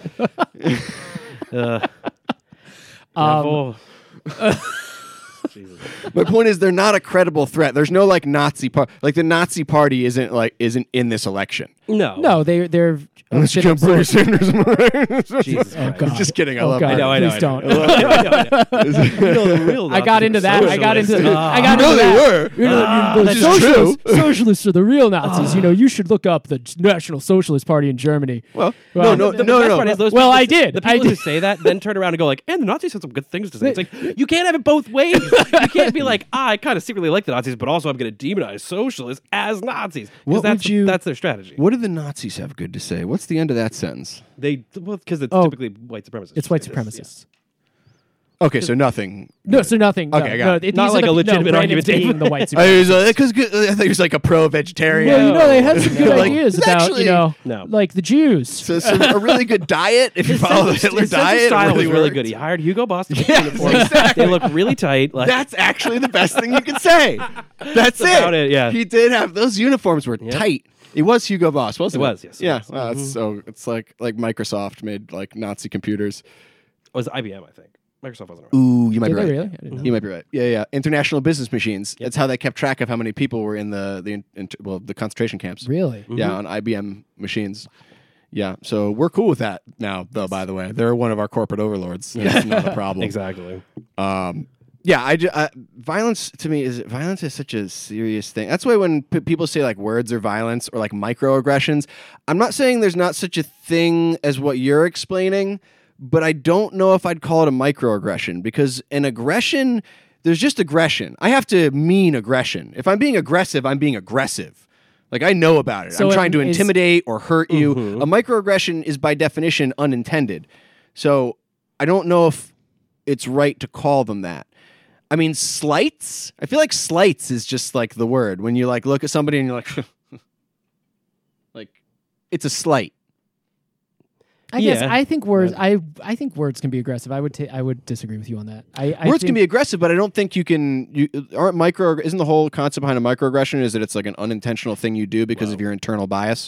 Jesus. My point is, they're not a credible threat. There's no like Nazi party. Like the Nazi party isn't in this election. no, they're Unless you count Bernie Sanders. Jesus Christ. God. Just kidding. I Oh, love God. Bernie. Please don't. I I got into that. I got into they were. The This is socialists are the real Nazis. You should look up the National Socialist Party in Germany. Well, Well, no. Well, I did. The people I who did. say that then turn around and go like, and the Nazis had some good things to say. It's like, you can't have it both ways. You can't be like, I kind of secretly like the Nazis, but also I'm going to demonize socialists as Nazis. What Because would you- that's their strategy. What did the Nazis have good to say? What's the end of that sentence? Because it's Oh. typically white supremacists. It's white Yeah. supremacists. Okay, so nothing. No, so nothing. No, Okay, I got no, it. these Not are like the, a legitimate no, argument. Brandon's being the white I supremacist. thought he was like a pro-vegetarian. Well, you know, they had some good Like, ideas it's about, actually- No. like the Jews. So a really good diet if you follow the Hitler His sense of diet. style it was really worked. good. He hired Hugo Boss to make Yes, uniforms. exactly. They look really tight. Like, That's actually the best thing you can say. That's about it, yeah. He did have those uniforms were tight. It was Hugo Boss, wasn't it? It was, yes, it Yeah. was. Wow, it's so it's like Microsoft made like Nazi computers. it was IBM, I think. Microsoft wasn't around. Ooh, you might Did be they right. really? I didn't know. You might be right. Yeah. International business machines. That's how they kept track of how many people were in the concentration camps. Really? Yeah, on IBM machines. Yeah, so we're cool with that now, though. By the way, they're one of our corporate overlords. That's not a problem. Exactly. Yeah, violence to me is such a serious thing. That's why when people say like words are violence or like microaggressions, I'm not saying there's not such a thing as what you're explaining, but I don't know if I'd call it a microaggression because an aggression, there's just aggression. I have to mean aggression. If I'm being aggressive, I'm being aggressive. Like I know about it. So I'm trying to is- intimidate or hurt you. A microaggression is by definition unintended. So I don't know if it's right to call them that. I mean, slights. I feel like slights is just like the word when you like look at somebody and you're like, like it's a slight. I guess Yeah. I think words. I think words can be aggressive. I would disagree with you on that. Words think, can be aggressive, but I don't think you can. Isn't the whole concept behind a microaggression is that it's like an unintentional thing you do because of your internal bias,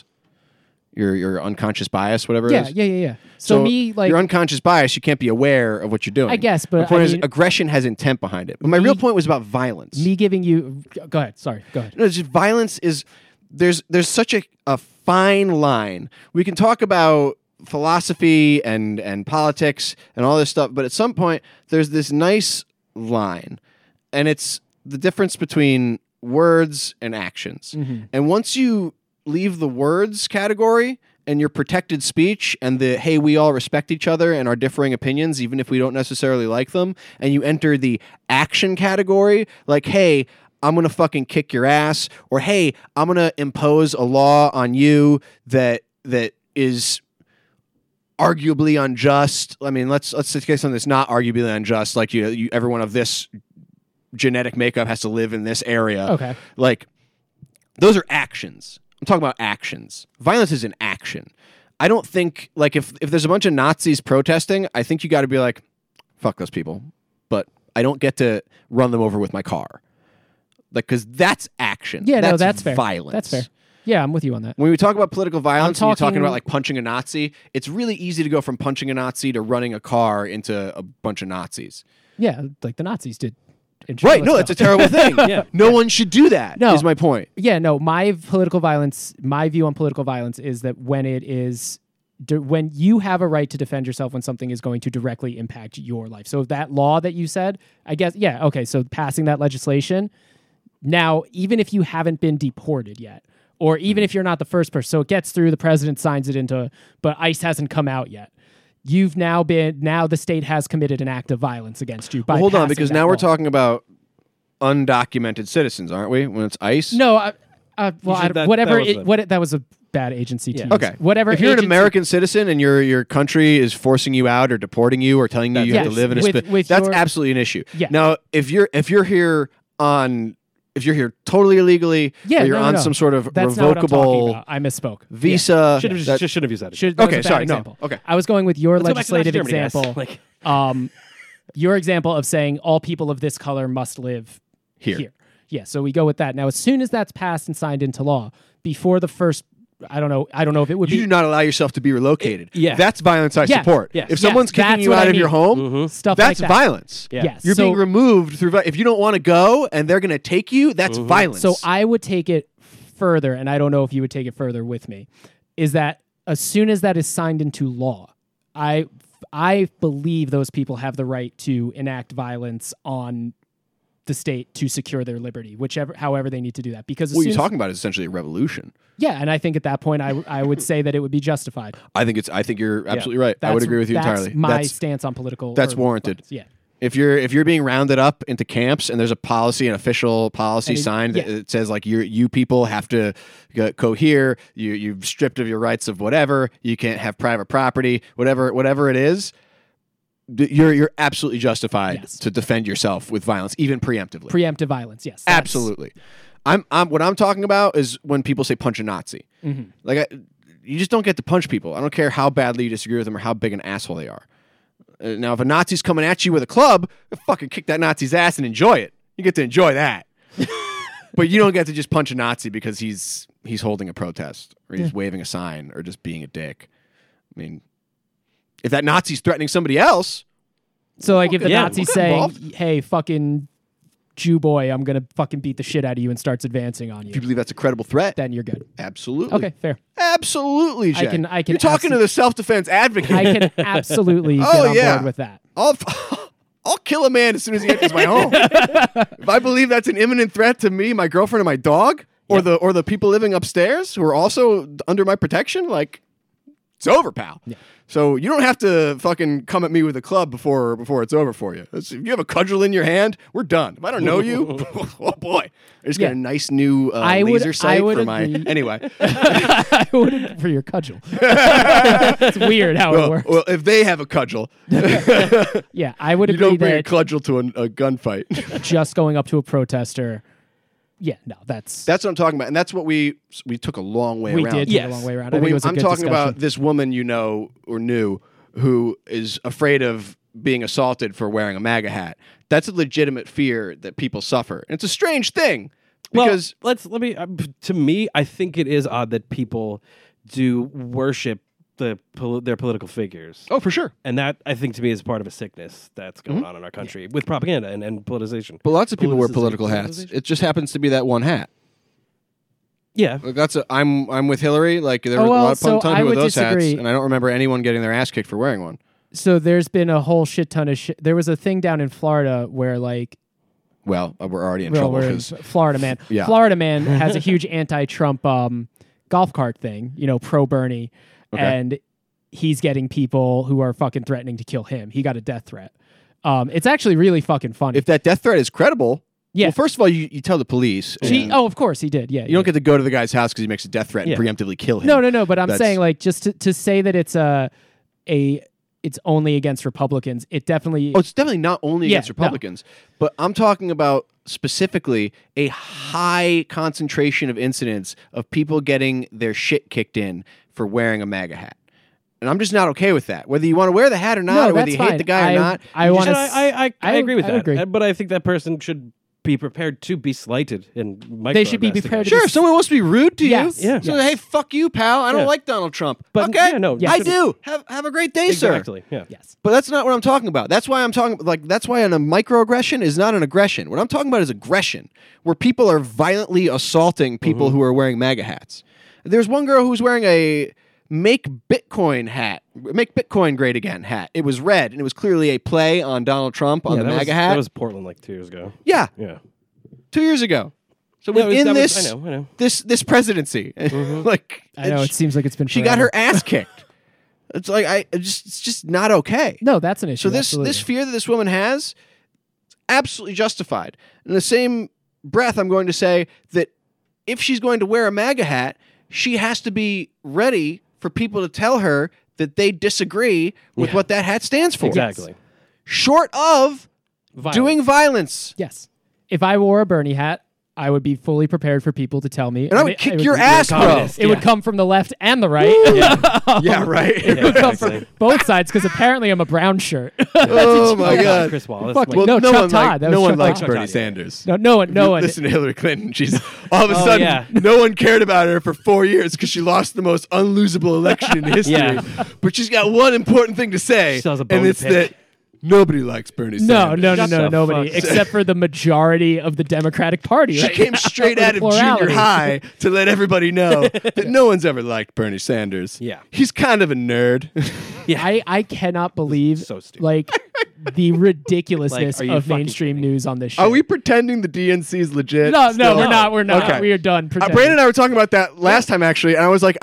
your unconscious bias, whatever Yeah, it is. yeah. So me, like, your unconscious bias, you can't be aware of what you're doing. I guess, but my point I is mean- aggression has intent behind it. But my real point was about violence. me giving you. Go ahead. Sorry. Go ahead. No, it's just violence is there's such a fine line. We can talk about philosophy and politics and all this stuff, but at some point there's this nice line, and it's the difference between words and actions. And once you leave the words category and your protected speech and the hey, we all respect each other and our differing opinions even if we don't necessarily like them, and you enter the action category, like hey, I'm going to fucking kick your ass, or hey, I'm going to impose a law on you that is arguably unjust. I mean, let's take something that's not arguably unjust, like you everyone of this genetic makeup has to live in this area. Okay. Like those are actions. I'm talking about actions. Violence is an action. I don't think like if there's a bunch of Nazis protesting, I think you got to be like, fuck those people. But I don't get to run them over with my car. Like, because that's action. Yeah. No, that's fair. Violence. That's fair. Yeah, I'm with you on that. When we talk about political violence, and you're talking talking- about like punching a Nazi, it's really easy to go from punching a Nazi to running a car into a bunch of Nazis. Yeah, like the Nazis did. in Right? No, it's a terrible thing. Yeah. No one should do that. No. Is my point. Yeah, no, my view on political violence is that when it is when you have a right to defend yourself when something is going to directly impact your life. So that law that you said, I guess, yeah, okay, so passing that legislation, now, even if you haven't been deported yet, or even if you're not the first person, so it gets through, the president signs it into, but ICE hasn't come out yet. You've now the state has committed an act of violence against you. By Well, hold on, passing because that now we're law. talking about undocumented citizens, aren't we? When it's ICE. No, well, should- that- whatever. that was That was a bad agency to Yeah. use. Okay. Whatever. If you're an agency- American citizen and your country is forcing you out or deporting you or telling you you have to Yes, live in a with that's your- absolutely an issue. Yeah. Now, if you're here totally illegally, Yeah, or you're no, on no. some sort of That's not what I'm talking revocable about. I misspoke. visa. Should have that- just shouldn't have used that. Should, that was Okay, a bad sorry, no. example. Okay. I was going with your Let's go back to legislative Nazi Germany, guys. example. Like- Your example of saying all people of this color must live Here. Yeah, so we go with that. Now, as soon as that's passed and signed into law, before the first, I don't know if it would You be do not allow yourself to be relocated. Yeah. That's violence I Yeah. support. Yes. If someone's Yes, kicking that's you what out I of your mean. home, stuff that's like that. violence. Yeah. Yes. You're so, being removed through. If you don't want to go and they're going to take you, that's violence. So I would take it further, and I don't know if you would take it further with me, is that as soon as that is signed into law, I believe those people have the right to enact violence on the state to secure their liberty, however they need to do that. Because as what soon you're as- talking about is essentially a revolution. yeah, and I think at that point I would say that it would be justified. I think you're absolutely right. I would That's- agree with you that's entirely. My stance on political. that's or warranted. violence. Yeah. If you're being rounded up into camps and there's a policy, an official policy And sign that says like you people have to cohere, you've stripped of your rights of whatever, you can't have private property, whatever it is, you're absolutely justified to defend yourself with violence, even preemptively. Preemptive violence, yes. Absolutely. What I'm talking about is when people say punch a Nazi. Like you just don't get to punch people. I don't care how badly you disagree with them or how big an asshole they are. Now, if a Nazi's coming at you with a club, fucking kick that Nazi's ass and enjoy it. You get to enjoy that. But you don't get to just punch a Nazi because he's holding a protest or he's waving a sign or just being a dick. I mean, if that Nazi's threatening somebody else. So, like, if the Nazi's saying, involved. hey, fucking Jew boy, I'm going to fucking beat the shit out of you and starts advancing on If you you, believe that's a credible threat, then you're good. absolutely. Okay, fair. Absolutely, Jay. I can You're talking to the self-defense advocate. I can absolutely get on board with that. I'll kill a man as soon as he enters my home. If I believe that's an imminent threat to me, my girlfriend, and my dog, or the people living upstairs who are also under my protection, like it's over, pal. Yeah. So you don't have to fucking come at me with a club before it's over for you. If you have a cudgel in your hand, we're done. If I don't know you, oh boy, I just got a nice new laser sight for my. Anyway, I would for your cudgel. It's weird how it works. well, if they have a cudgel, Yeah, I would you agree don't bring a that cudgel to a gunfight. just going up to a protester. Yeah, no, that's That's what I'm talking about, and that's what we took a long way we around. did Yes. take a long way around. I But think it was a I'm good talking discussion. about this woman you know or knew who is afraid of being assaulted for wearing a MAGA hat. That's a legitimate fear that people suffer. And it's a strange thing because let me. To me, I think it is odd that people do worship their political figures. oh, for sure. And that, I think, to me, is part of a sickness that's going on in our country with propaganda and politicization. But lots of people wear Politicization. political hats. It just happens to be that one hat. Yeah. Like I'm with Hillary. Like there Oh, was a well, lot of so ton I people with would those hats, disagree. and I don't remember anyone getting their ass kicked for wearing one. So there's been a whole shit ton of shit. There was a thing down in Florida where like Well, we're already in well, trouble we're in because Florida man. Yeah. Florida man has a huge anti-Trump golf cart thing, pro Bernie, and he's getting people who are fucking threatening to kill him. He got a death threat. It's actually really fucking funny. if that death threat is credible, Yeah. Well, first of all, you tell the police. and of course he did. Yeah. you don't get to go to the guy's house because he makes a death threat and preemptively kill him. No. But I'm That's- saying like just to say that it's it's only against Republicans. It definitely. Oh, it's definitely not only Yeah, against Republicans, but I'm talking about specifically a high concentration of incidents of people getting their shit kicked in for wearing a MAGA hat. And I'm just not okay with that. Whether you want to wear the hat or not, No, or whether that's you hate fine. the guy or not. I you wanna just- I agree with I that. agree. But I think that person should be prepared to be slighted and They should be prepared to Sure, if someone wants to be rude to Yes. you. Yeah. So, hey, fuck you, pal. I don't Yeah. like Donald Trump. But, okay, yeah, no, you I shouldn't. do. Have a great day, sir. Exactly. Yeah. Yes. But that's not what I'm talking about. That's why I'm talking that's why a microaggression is not an aggression. What I'm talking about is aggression, where people are violently assaulting people who are wearing MAGA hats. There's one girl who was wearing a Make Bitcoin Great Again hat. It was red, and it was clearly a play on Donald Trump on the MAGA hat. That was Portland like 2 years ago. Yeah, Yeah. 2 years ago. So Yeah, within that was- this, I know. this presidency, like I know it seems like it's been. she got forever. her ass kicked. It's like it's just not okay. No, that's an issue. So this absolutely. fear that this woman has, it's absolutely justified. In the same breath, I'm going to say that if she's going to wear a MAGA hat, she has to be ready for people to tell her that they disagree with what that hat stands for. Exactly. Short of doing violence. Yes. If I wore a Bernie hat, I would be fully prepared for people to tell me. And I would kick your ass, bro. communist. It would come from the left and the right. Yeah, right. It would come exactly. from both sides because apparently I'm a brown shirt. Oh my God. Chris Wallace. Fuck like- me. No, Chuck Todd. That was no one Chuck likes Todd. Bernie Todd, yeah. Sanders. no one. Listen to Hillary Clinton. She's all of a Oh, sudden yeah. no one cared about her for 4 years because she lost the most unlosable election in history. Yeah. But she's got one important thing to say, Still has a bone and to it's pick. that nobody likes Bernie No, Sanders. nobody fuck. except for the majority of the Democratic Party. She right? came straight out of Plurality. junior high to let everybody know that no one's ever liked Bernie Sanders. Yeah. He's kind of a nerd. I cannot believe So stupid. like the ridiculousness Like, are you of fucking mainstream kidding? news on this shit. Are we pretending the DNC is legit? No, still? we're not. We're not. Okay. We are done. Pretending. Brandon and I were talking about that last time, actually, and I was like,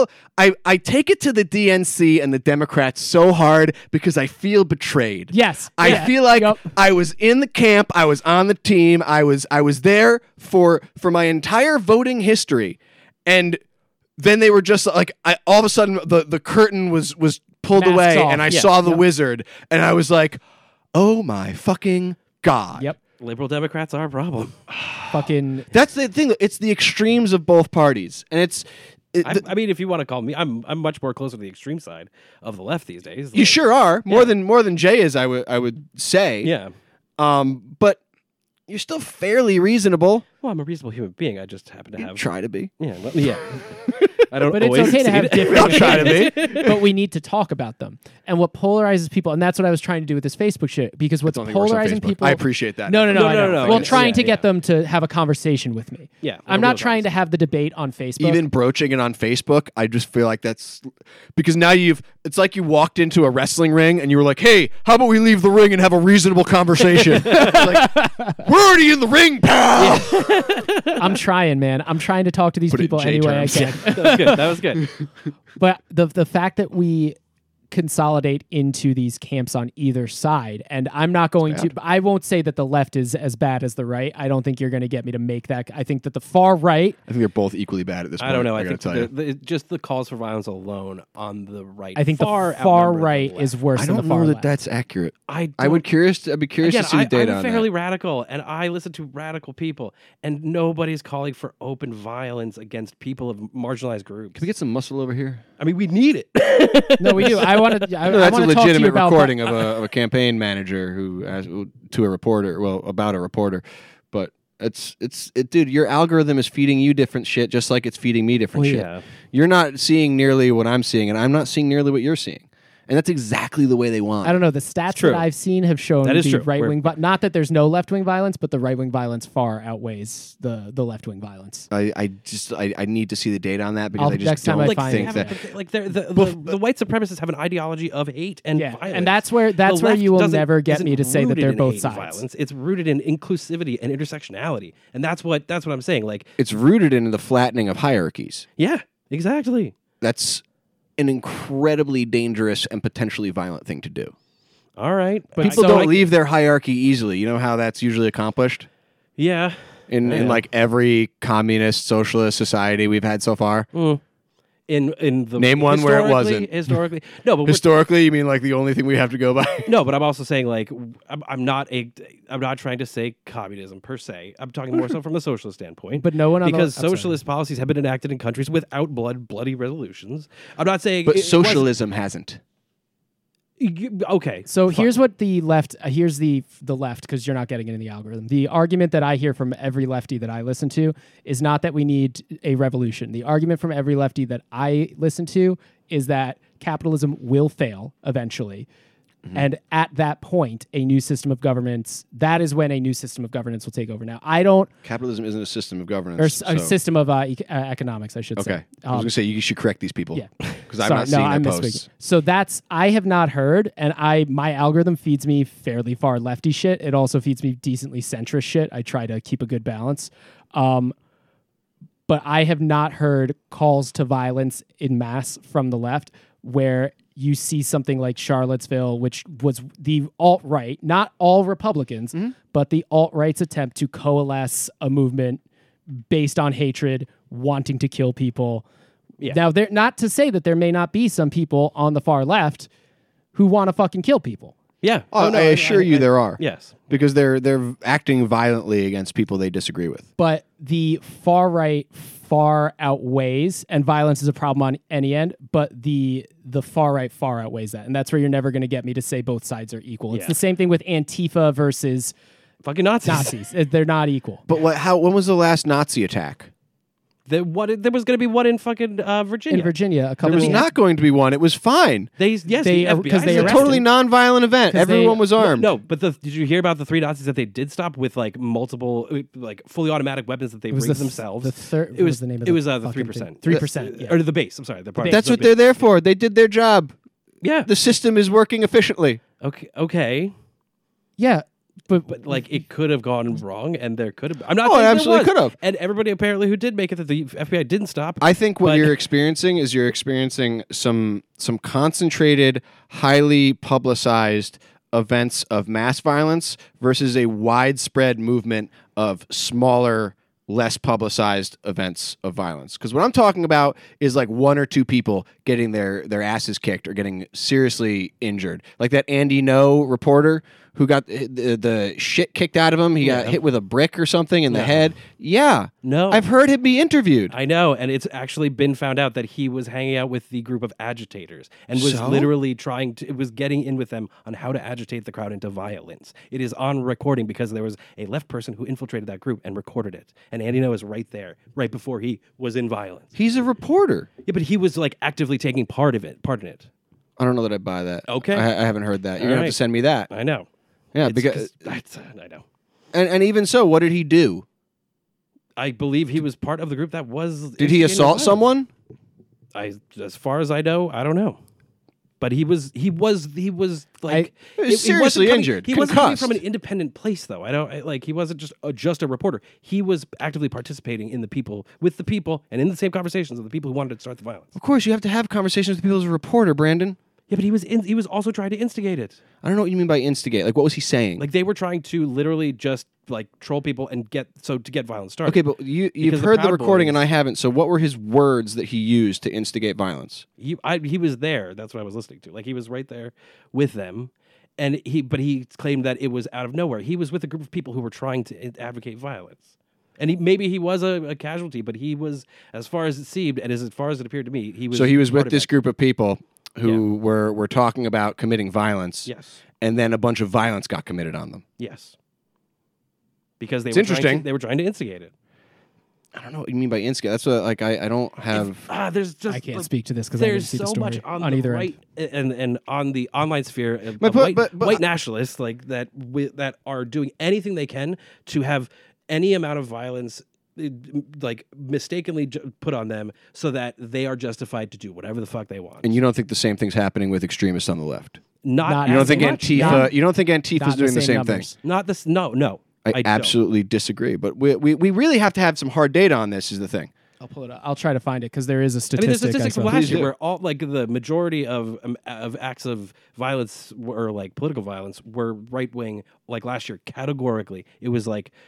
I take it to the DNC and the Democrats so hard because I feel betrayed. Yes. I feel like I was in the camp, I was on the team, I was there for my entire voting history, and then they were just like, all of a sudden the curtain was pulled Masks away, off. and I Yeah. saw the wizard, and I was like, oh my fucking God. Yep. Liberal Democrats are a problem. Fucking. That's the thing. It's the extremes of both parties, and it's. I mean, if you want to call me, I'm much more closer to the extreme side of the left these days. You sure are more than Jay is. I would say. Yeah. But you're still fairly reasonable. Well, I'm a reasonable human being. I just happen to have. Try to be. Yeah. Well, yeah. I don't. But it's always okay to have succeed. different I'll try to be. opinions, but we need to talk about them. And what polarizes people, and that's what I was trying to do with this Facebook shit, because what's only works on polarizing Facebook. people. I appreciate that. No, I know. no. Well, Yeah, trying to yeah. get them to have a conversation with me. Yeah, I'm a not real trying to have the debate on Facebook. Even broaching it on Facebook, I just feel like that's because now it's like you walked into a wrestling ring and you were like, hey, how about we leave the ring and have a reasonable conversation? Like, we're already in the ring, pal. I'm trying, man. I'm trying to talk to these Put it in people J any way I terms. can. That was good. That was good. But the fact that we consolidate into these camps on either side, and I'm not going to. I won't say that the left is as bad as the right. I don't think you're going to get me to make that. I think that the far right. I think they're both equally bad at this point. I don't know. I gotta think tell you. just the calls for violence alone on the right. I think the far outnumber the right left. is worse I than don't the far know that left. that's accurate. I'd I'd be curious to see the data I'm on fairly that. radical, and I listen to radical people, and nobody's calling for open violence against people of marginalized groups. Can we get some muscle over here? I mean, we need it. No, we do. I want to. No, that's a talk to you legitimate about recording of a campaign manager who asked to a reporter, about a reporter. But dude, your algorithm is feeding you different shit, just like it's feeding me different shit. Yeah. You're not seeing nearly what I'm seeing, and I'm not seeing nearly what you're seeing. And that's exactly the way they want. I don't know. The stats true. that I've seen have shown That is the true. right wing, but not that there's no left wing violence, but the right wing violence far outweighs the left wing violence. I need to see the data on that because I'll- I just next time don't I find think it. that. Like the white supremacists have an ideology of hate and Yeah, violence. and that's where The you left will doesn't- never get isn't me to say that rooted they're in both hate and sides. violence. It's rooted in inclusivity and intersectionality, and that's what I'm saying. Like, It's rooted in the flattening of hierarchies. yeah, exactly. That's an incredibly dangerous and potentially violent thing to do. All right, but People So don't I- leave their hierarchy easily. You know how that's usually accomplished? Yeah, In like every communist socialist society we've had so far. in the Name one where it wasn't. historically. No, but Historically, you mean like the only thing we have to go by? no, but I'm also saying like I'm not trying to say communism per se. I'm talking more so from a socialist standpoint. But no one on the- because I'm sorry. socialist policies have been enacted in countries without bloody resolutions. I'm not saying, But it wasn't- socialism hasn't. Okay, So fine. here's what the left. Here's the left, because you're not getting it in the algorithm. The argument that I hear from every lefty that I listen to is not that we need a revolution. The argument from every lefty that I listen to is that capitalism will fail eventually. And at that point, a new system of governance, that is when a new system of governance will take over. Now, I don't, Capitalism isn't a system of governance. or a so- system of economics, I should Okay. say. I was going to say, you should correct these people. Yeah. Because I'm Sorry, not seeing I'm their misspeaking. posts. So I have not heard, and my algorithm feeds me fairly far lefty shit. It also feeds me decently centrist shit. I try to keep a good balance. But I have not heard calls to violence in mass from the left where you see something like Charlottesville, which was the alt-right, not all Republicans, but the alt-right's attempt to coalesce a movement based on hatred, wanting to kill people. Yeah. Now, they're not to say that there may not be some people on the far left who want to fucking kill people. yeah. Oh, no, I assure you there are. Yes. Because they're acting violently against people they disagree with. But the far right far outweighs, and violence is a problem on any end, but the far right far outweighs that. And that's where you're never going to get me to say both sides are equal. It's Yeah. the same thing with Antifa versus Fucking Nazis. Nazis. They're not equal. But when was the last Nazi attack? There was going to be one in fucking Virginia. In Virginia, a couple There was of not going to be one. It was fine. They They- the FBI 'cause they It was a arrested- totally non-violent event. 'Cause they- Everyone was armed. No, but did you hear about the 3 Nazis that they did stop with like multiple, like fully automatic weapons that they It was rigged the themselves? The third. It was the name of it was the fucking 3%. 3%. Or the base. I'm sorry, the part. base. That's the what they're there for. They did their job. Yeah. The system is working efficiently. Okay. Yeah, But like it could have gone wrong, and there could have. I'm not Oh, saying it there absolutely was. could have. And everybody apparently who did make it, that the FBI didn't stop. I think what But- you're experiencing is you're experiencing some concentrated, highly publicized events of mass violence versus a widespread movement of smaller, less publicized events of violence. Because what I'm talking about is like one or two people getting their asses kicked or getting seriously injured. Like that Andy No reporter who got the shit kicked out of him. He got hit with a brick or something in the head. Yeah. No. I've heard him be interviewed. I know, and it's actually been found out that he was hanging out with the group of agitators and was So? literally trying to. It was getting in with them on how to agitate the crowd into violence. It is on recording because there was a left person who infiltrated that group and recorded it, and Andy No is right there, right before he was in violence. He's a reporter. Yeah, but he was like actively taking part in it. I don't know that I buy that. Okay. I haven't heard that. You're going to have right. to send me that. I know. Yeah, It's because I know. and even so, what did he do? I believe he was part of the group that was. Did he instigating assault violence. someone? As far as I know, I don't know. But he was like He was seriously wasn't coming- injured, He wasn't coming concussed. from an independent place, though. He wasn't just a reporter. He was actively participating in with the people, and in the same conversations of the people who wanted to start the violence. Of course, you have to have conversations with people as a reporter, Brandon. Yeah, but he was also trying to instigate it. I don't know what you mean by instigate. Like, what was he saying? Like they were trying to literally just like troll people and get violence started. okay, but you've Because the heard the Proud recording Boys- and I haven't. So, what were his words that he used to instigate violence? He was there. That's what I was listening to. Like he was right there with them, and he claimed that it was out of nowhere. He was with a group of people who were trying to advocate violence, and maybe he was a casualty, but he was, as far as it seemed and as far as it appeared to me, he was. So he was part with of this it. group of people who were talking about committing violence. Yes. And then a bunch of violence got committed on them. Yes. Because It's interesting. They were trying to instigate it. I don't know what you mean by instigate. That's what, like, I don't have. There's just I can't speak to this because I didn't there's see the so story much on the either right end. and on the online sphere of But- white, but- white nationalists like that that are doing anything they can to have any amount of violence like mistakenly put on them so that they are justified to do whatever the fuck they want. And you don't think the same thing's happening with extremists on the left? Not You don't as think much. Antifa? Not- You don't think Antifa's Not doing the same numbers. thing? Not this. No. I don't. absolutely disagree. But we really have to have some hard data on this. Is the thing. I'll pull it up. I'll try to find it because there is a I mean, statistic. there's statistics from saw. last Please year do. where all like the majority of acts of violence or like political violence were right wing. Like last year, categorically, it was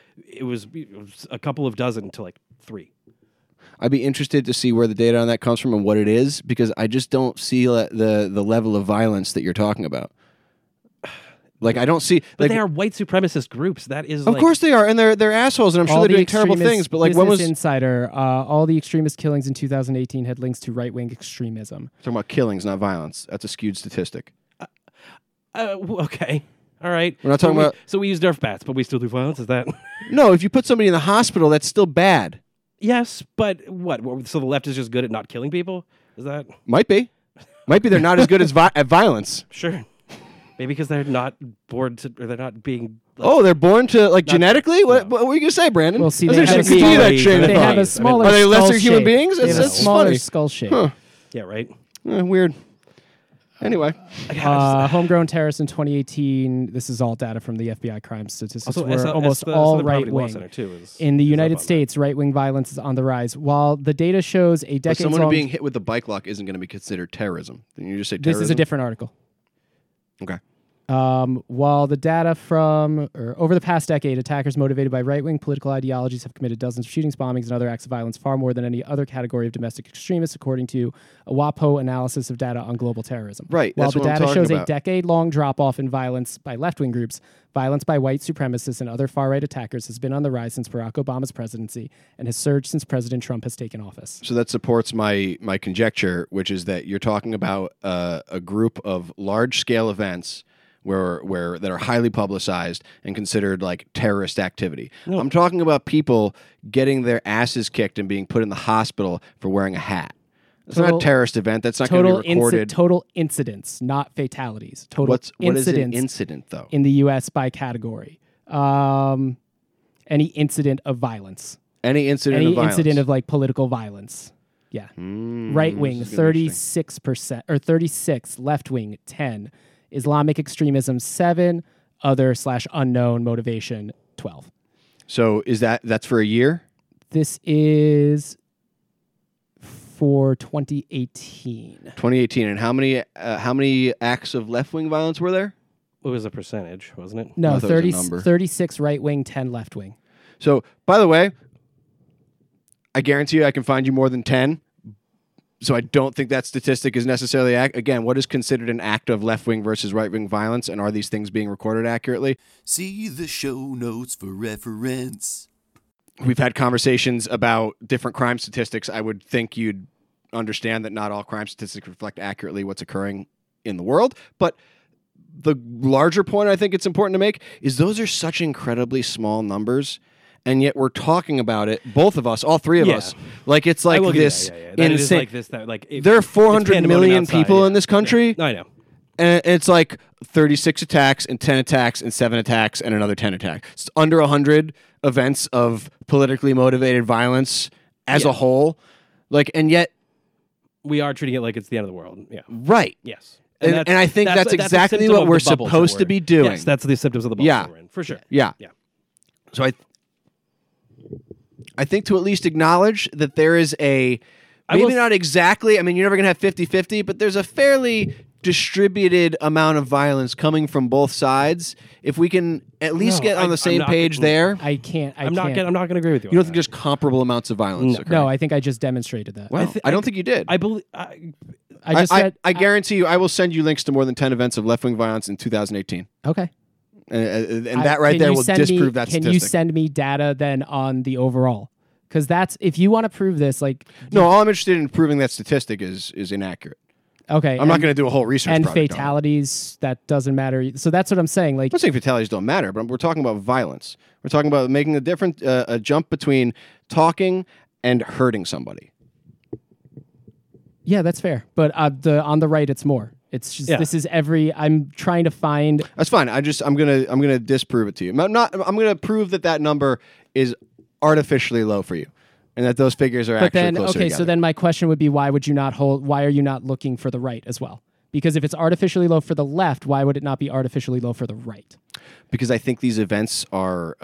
a couple of dozen to like 3. I'd be interested to see where the data on that comes from and what it is, because I just don't see the level of violence that you're talking about. Like, I don't see. But Like, they are white supremacist groups. That is, of like, course they are, and they're assholes, and I'm sure All they're the doing terrible extremist things. But like, when Business was Insider? All the extremist killings in 2018 had links to right wing extremism. talking about killings, not violence? That's a skewed statistic. Okay, all right. We're not talking about- So we use Nerf bats, but we still do violence. Is that? No, if you put somebody in the hospital, that's still bad. Yes, but what? So the left is just good at not killing people? Is that Might be they're not as good as at violence. sure? Maybe because they're not born to, or they're not being. Like, Oh, they're born to like genetically. What were you gonna say, Brandon? Well, see, I was they interested have to a continue that smaller- train of They They thought. have a I mean, smaller. are they lesser skull human shape. beings? They have a That's smaller funny. skull shape. Huh. yeah, right. Weird. Anyway, Homegrown terrorists in 2018. This is all data from the FBI crime statistics. Also, were almost the all Southern right Poverty Law wing. Center, too, is- In the is up United on that. States, right wing violence is on the rise. While the data shows a but decades someone long. being hit with the bike lock isn't going to be considered terrorism. Didn't you just say This terrorism? is a different article. Okay. While the data from over the past decade, attackers motivated by right-wing political ideologies have committed dozens of shootings, bombings, and other acts of violence, far more than any other category of domestic extremists, according to a WAPO analysis of data on global terrorism. Right, While that's the what I'm data talking shows a about. decade-long drop-off in violence by left-wing groups, violence by white supremacists and other far-right attackers has been on the rise since Barack Obama's presidency and has surged since President Trump has taken office. So that supports my conjecture, which is that you're talking about a group of large scale events where that are highly publicized and considered like terrorist activity. I'm talking about people getting their asses kicked and being put in the hospital for wearing a hat. It's not a Total- terrorist event. That's not going to be recorded. Total incidents, not fatalities. Total What is an incidents incident though? in the U.S. by category. Any incident of violence. Any incident Any of violence. incident of like political violence. Yeah. Right wing, this is interesting. 36%, or 36, left wing, 10. Islamic extremism, 7. other/unknown motivation 12. So that's for a year? This is for 2018. 2018. And how many acts of left-wing violence were there? It was a percentage, wasn't it? No, I thought it was a number. 36 right wing, 10 left wing. So, by the way, I guarantee you I can find you more than 10. So I don't think that statistic is necessarily again, what is considered an act of left-wing versus right-wing violence, and are these things being recorded accurately? See the show notes for reference. We've had conversations about different crime statistics. I would think you'd understand that not all crime statistics reflect accurately what's occurring in the world, but the larger point I think it's important to make is those are such incredibly small numbers, and yet we're talking about it, both of us, all three of us, like it's like this insane. Like this, there are 400 million people in this country. I know. And it's like 36 attacks and 10 attacks and 7 attacks and another 10 attacks. It's under 100 events of politically motivated violence as a whole. Like, and yet we are treating it like it's the end of the world. Yeah. Right. Yes. And I think that's exactly what we're supposed to be doing. Yes, that's the symptoms of the bubble that we're in, for sure. Yeah. Yeah. So I think to at least acknowledge that there is maybe not exactly, I mean, you're never going to have 50-50, but there's a fairly distributed amount of violence coming from both sides. If we can at least get on the same page there. I'm not going to agree with you. You don't think there's comparable amounts of violence occurring? No, I think I just demonstrated that. Well, I don't think you did. I believe. I guarantee you, I will send you links to more than 10 events of left-wing violence in 2018. Okay. And that right there will disprove that statistic. Can you send me data then on the overall? Because that's, if you want to prove this, like... No, all I'm interested in proving that statistic is inaccurate. Okay. I'm not going to do a whole research and project fatalities, that doesn't matter. So that's what I'm saying. Like, I'm not saying fatalities don't matter, but we're talking about violence. We're talking about making a jump between talking and hurting somebody. Yeah, that's fair. But on the right, it's more. It's just this is I'm trying to find. That's fine. I'm gonna disprove it to you. I'm gonna prove that number is artificially low for you, and that those figures are actually closer together. So then my question would be, why are you not looking for the right as well? Because if it's artificially low for the left, why would it not be artificially low for the right? Because I think these events are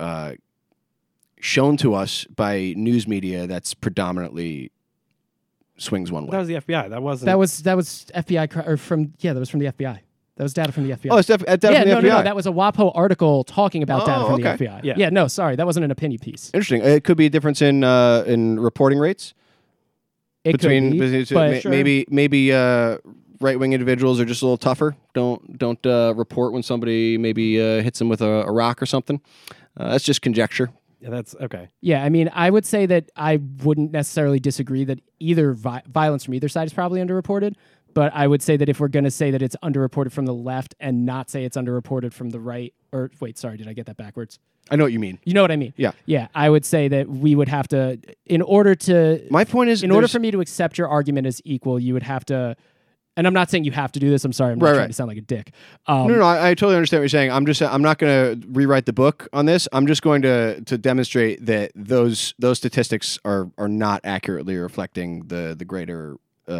shown to us by news media that's predominantly swings one way. That was the FBI. That wasn't. That was FBI or from that was from the FBI. That was data from the FBI. Oh, it's data from the FBI. No. That was a WAPO article talking about data from the FBI. Yeah. No, sorry, that wasn't an opinion piece. Interesting. It could be a difference in reporting rates. It could be, but maybe right-wing individuals are just a little tougher. Don't report when somebody maybe hits them with a rock or something. That's just conjecture. Yeah, that's okay. Yeah, I mean, I would say that I wouldn't necessarily disagree that either violence from either side is probably underreported, but I would say that if we're going to say that it's underreported from the left and not say it's underreported from the right, or wait, sorry, did I get that backwards? I know what you mean. You know what I mean? Yeah. Yeah, I would say that we would have to, My point is, in order for me to accept your argument as equal, you would have to. And I'm not saying you have to do this. I'm sorry. I'm not trying to sound like a dick. No, I totally understand what you're saying. I'm not going to rewrite the book on this. I'm just going to demonstrate that those statistics are not accurately reflecting the greater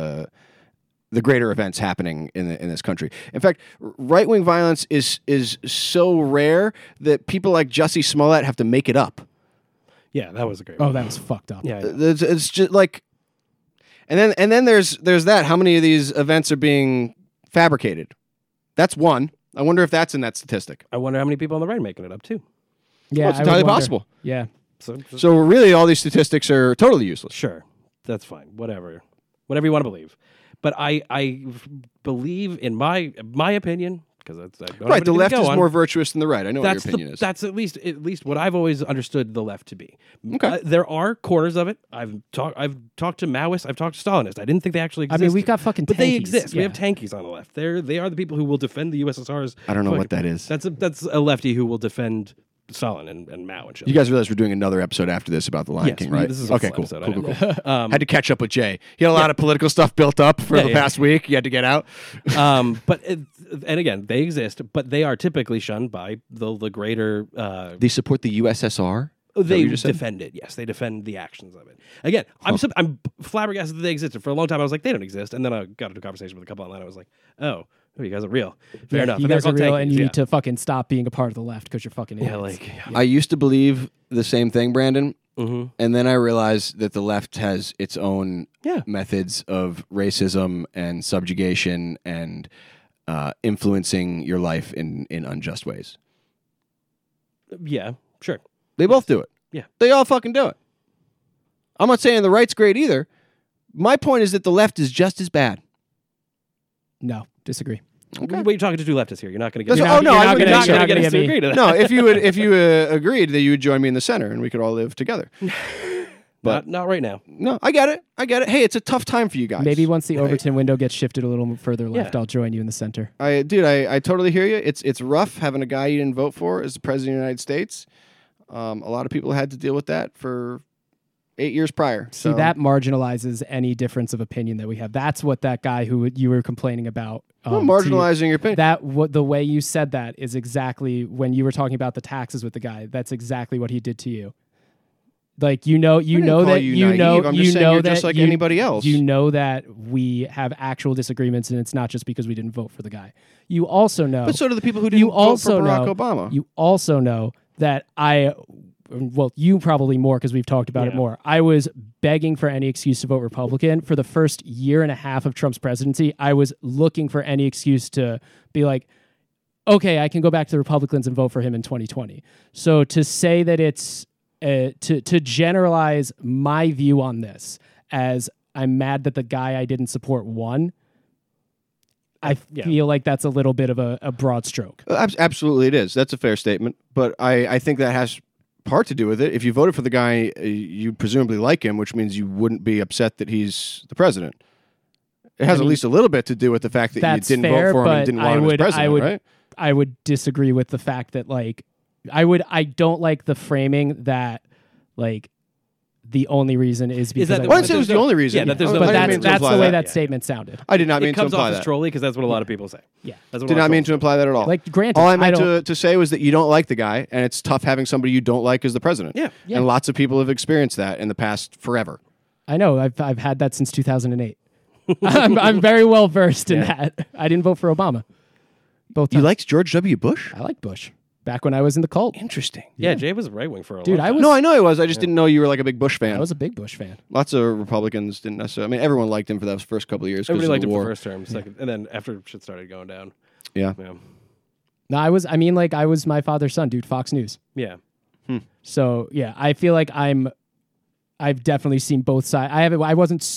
events happening in this country. In fact, right-wing violence is so rare that people like Jussie Smollett have to make it up. Yeah, that was a great. Oh, that was fucked up. Yeah, it's just like. And then there's that. How many of these events are being fabricated? That's one. I wonder if that's in that statistic. I wonder how many people on the right are making it up too. Yeah, well, it's entirely possible. Yeah. So really, all these statistics are totally useless. Sure, that's fine. Whatever you want to believe. But I believe in my opinion, because right. The left is more virtuous than the right. I know what your opinion is. That's at least what I've always understood the left to be. Okay. There are corners of it. I've talked to Maoists. I've talked to Stalinists. I didn't think they actually existed. I mean, we've got fucking. But tankies. they exist. Yeah. We have tankies on the left. They are the people who will defend the USSR's. I don't know what that is. That's a lefty who will defend Stalin and Mao and shit. You guys realize we're doing another episode after this about the Lion King, right? This is a full episode, Cool. Had to catch up with Jay. He had a lot of political stuff built up for the past week. You had to get out. And again, they exist, but they are typically shunned by the greater. They support the USSR. They you just said? defend it. Yes, they defend the actions of it. Again, I'm flabbergasted that they existed. For a long time, I was like, they don't exist. And then I got into a conversation with a couple online. I was like, oh, you guys are real. Fair enough. You And they're guys are called real, tankies, and you yeah. need to fucking stop being a part of the left because you're fucking idiots. Yeah, like, I used to believe the same thing, Brandon, mhm. and then I realized that the left has its own Yeah. methods of racism and subjugation and influencing your life in unjust ways. Yeah, sure. They both do it. Yeah. They all fucking do it. I'm not saying the right's great either. My point is that the left is just as bad. No, disagree. Okay. Wait, you're talking to two leftists here. You're not going to get. That's- oh, no, you're I not wouldn't- gonna- not you're gonna not get gonna us to get agree me. to that. No, if you agreed that you would join me in the center and we could all live together. But not right now. no, I get it. Hey, it's a tough time for you guys. Maybe once the Overton window gets shifted a little further left, Yeah. I'll join you in the center. I totally hear you. It's rough having a guy you didn't vote for as the president of the United States. A lot of people had to deal with that for 8 years prior. See, that marginalizes any difference of opinion that we have. That's what that guy who you were complaining about. Well, to you- marginalizing your opinion. That what the way you said that is exactly when you were talking about the taxes with the guy. That's exactly what he did to you. Like I didn't know call that you you naive. know I'm you just saying know you're that just like you- anybody else. You know that we have actual disagreements, and it's not just because we didn't vote for the guy. You also know. But so do the people who didn't you vote also for Barack know, Obama. You also know that well, you probably more because we've talked about it Yeah. more. I was begging for any excuse to vote Republican for the first year and a half of Trump's presidency. I was looking for any excuse to be like, okay, I can go back to the Republicans and vote for him in 2020. So to say that it's to generalize my view on this as I'm mad that the guy I didn't support won, I Yeah. feel like that's a little bit of a broad stroke. Absolutely, it is. That's a fair statement. But I think that has part to do with it. If you voted for the guy, you presumably like him, which means you wouldn't be upset that he's the president. It has I at mean, least a little bit to do with the fact that you that's didn't fair, vote for him but and didn't want him as president, right? I would disagree with the fact that like I don't like the framing that like the only reason is because that I the- Well, I wanted didn't say it was the only reason. Yeah, that there's no- but I didn't mean that's to that's imply the way that. that statement sounded. I did not mean It to comes imply off as that. trolly because that's what a lot of people say. Yeah. That's what Did a lot not of mean to trolls imply that at all. Like granted, All I meant don't- to say was that you don't like the guy, and it's tough having somebody you don't like as the president. Yeah. Yeah. And lots of people have experienced that in the past forever. I know I've had that since 2008. I'm very well versed in that. I didn't vote for Obama. Both You times. liked George W. Bush? I like Bush back when I was in the cult. Interesting. Yeah, Jay was right wing for a Dude, long I time. was No, I know he was. I just didn't know you were like a big Bush fan. I was a big Bush fan. Lots of Republicans didn't necessarily. I mean, everyone liked him for those first couple of years. 'cause Everybody of liked the him war. for first term, second, and then after shit started going down. Yeah. Yeah. No, I was my father's son, dude. Fox News. Yeah. So yeah, I feel like I've definitely seen both sides. I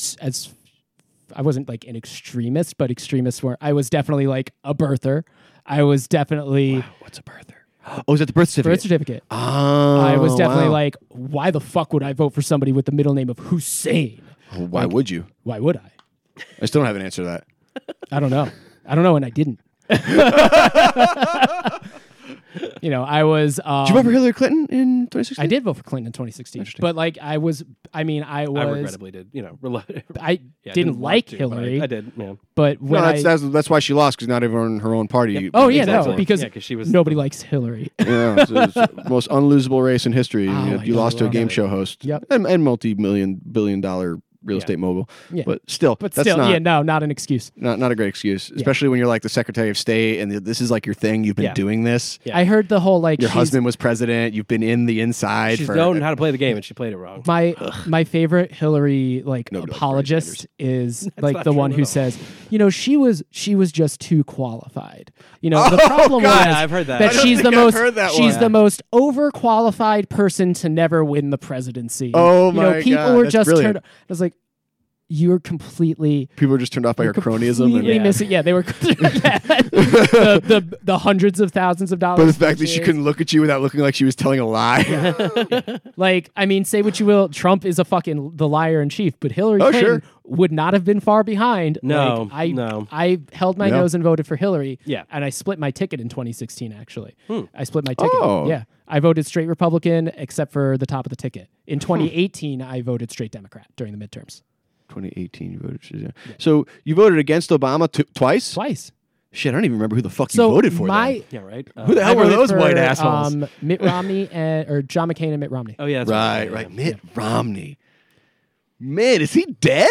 wasn't like an extremist, but extremists were. I was definitely like a birther. I was definitely What's a birther? Oh, is that the birth certificate? birth certificate. Oh, I was definitely wow. like, why the fuck would I vote for somebody with the middle name of Hussein? Why would you? Why would I? I still don't have an answer to that. I don't know, and I didn't. You know, I was. Did you vote for Hillary Clinton in 2016? I did vote for Clinton in 2016, but like I regrettably did. You know, I yeah, didn't like want to, but Hillary, I did. Yeah. but when No, that's why she lost because not even her own party. oh yeah, Exactly. no, because Yeah, 'cause she was- nobody likes Hillary. Yeah, it's the most unlosable race in history. Oh you my you God, lost to a love game it. show host Yep. and multi-billion-dollar real estate mogul. Yeah. But still, But that's still, not, yeah, no, not an excuse. not a great excuse, especially when you're like the Secretary of State and this is like your thing. You've been Yeah. doing this. Yeah. I heard the whole like Your she's- husband was president. You've been in the inside She's for known how to play the game, and she played it wrong. My favorite Hillary like Nobody likes apologist is like not the true one at who all. says, you know, she was just too qualified. You know, the problem God. was Yeah, I've heard that. that I don't she's the think I've most heard that she's one. the most overqualified person to never win the presidency. Oh you know, my people God, were that's just brilliant. turned. I was like, you're completely. people are just turned off by her cronyism. Completely And, missing. Yeah, they were the hundreds of thousands of dollars. but the fact that she purchase. couldn't look at you without looking like she was telling a lie. Like, I mean, say what you will, Trump is the liar in chief, but Hillary Oh, Clinton sure. would not have been far behind. No, Like, no. I held my Yeah. nose and voted for Hillary. Yeah. And I split my ticket in 2016, actually. I split my ticket. Oh. Yeah. I voted straight Republican except for the top of the ticket. In 2018, I voted straight Democrat during the midterms. 2018, you voted. Yeah. So you voted against Obama twice? Twice. Shit, I don't even remember who the fuck So you voted for. my Yeah, right. Who the I hell were voted those for, white assholes? Mitt Romney or John McCain and Mitt Romney. Oh yeah, that's Right. Mitt Romney. Man, is he dead?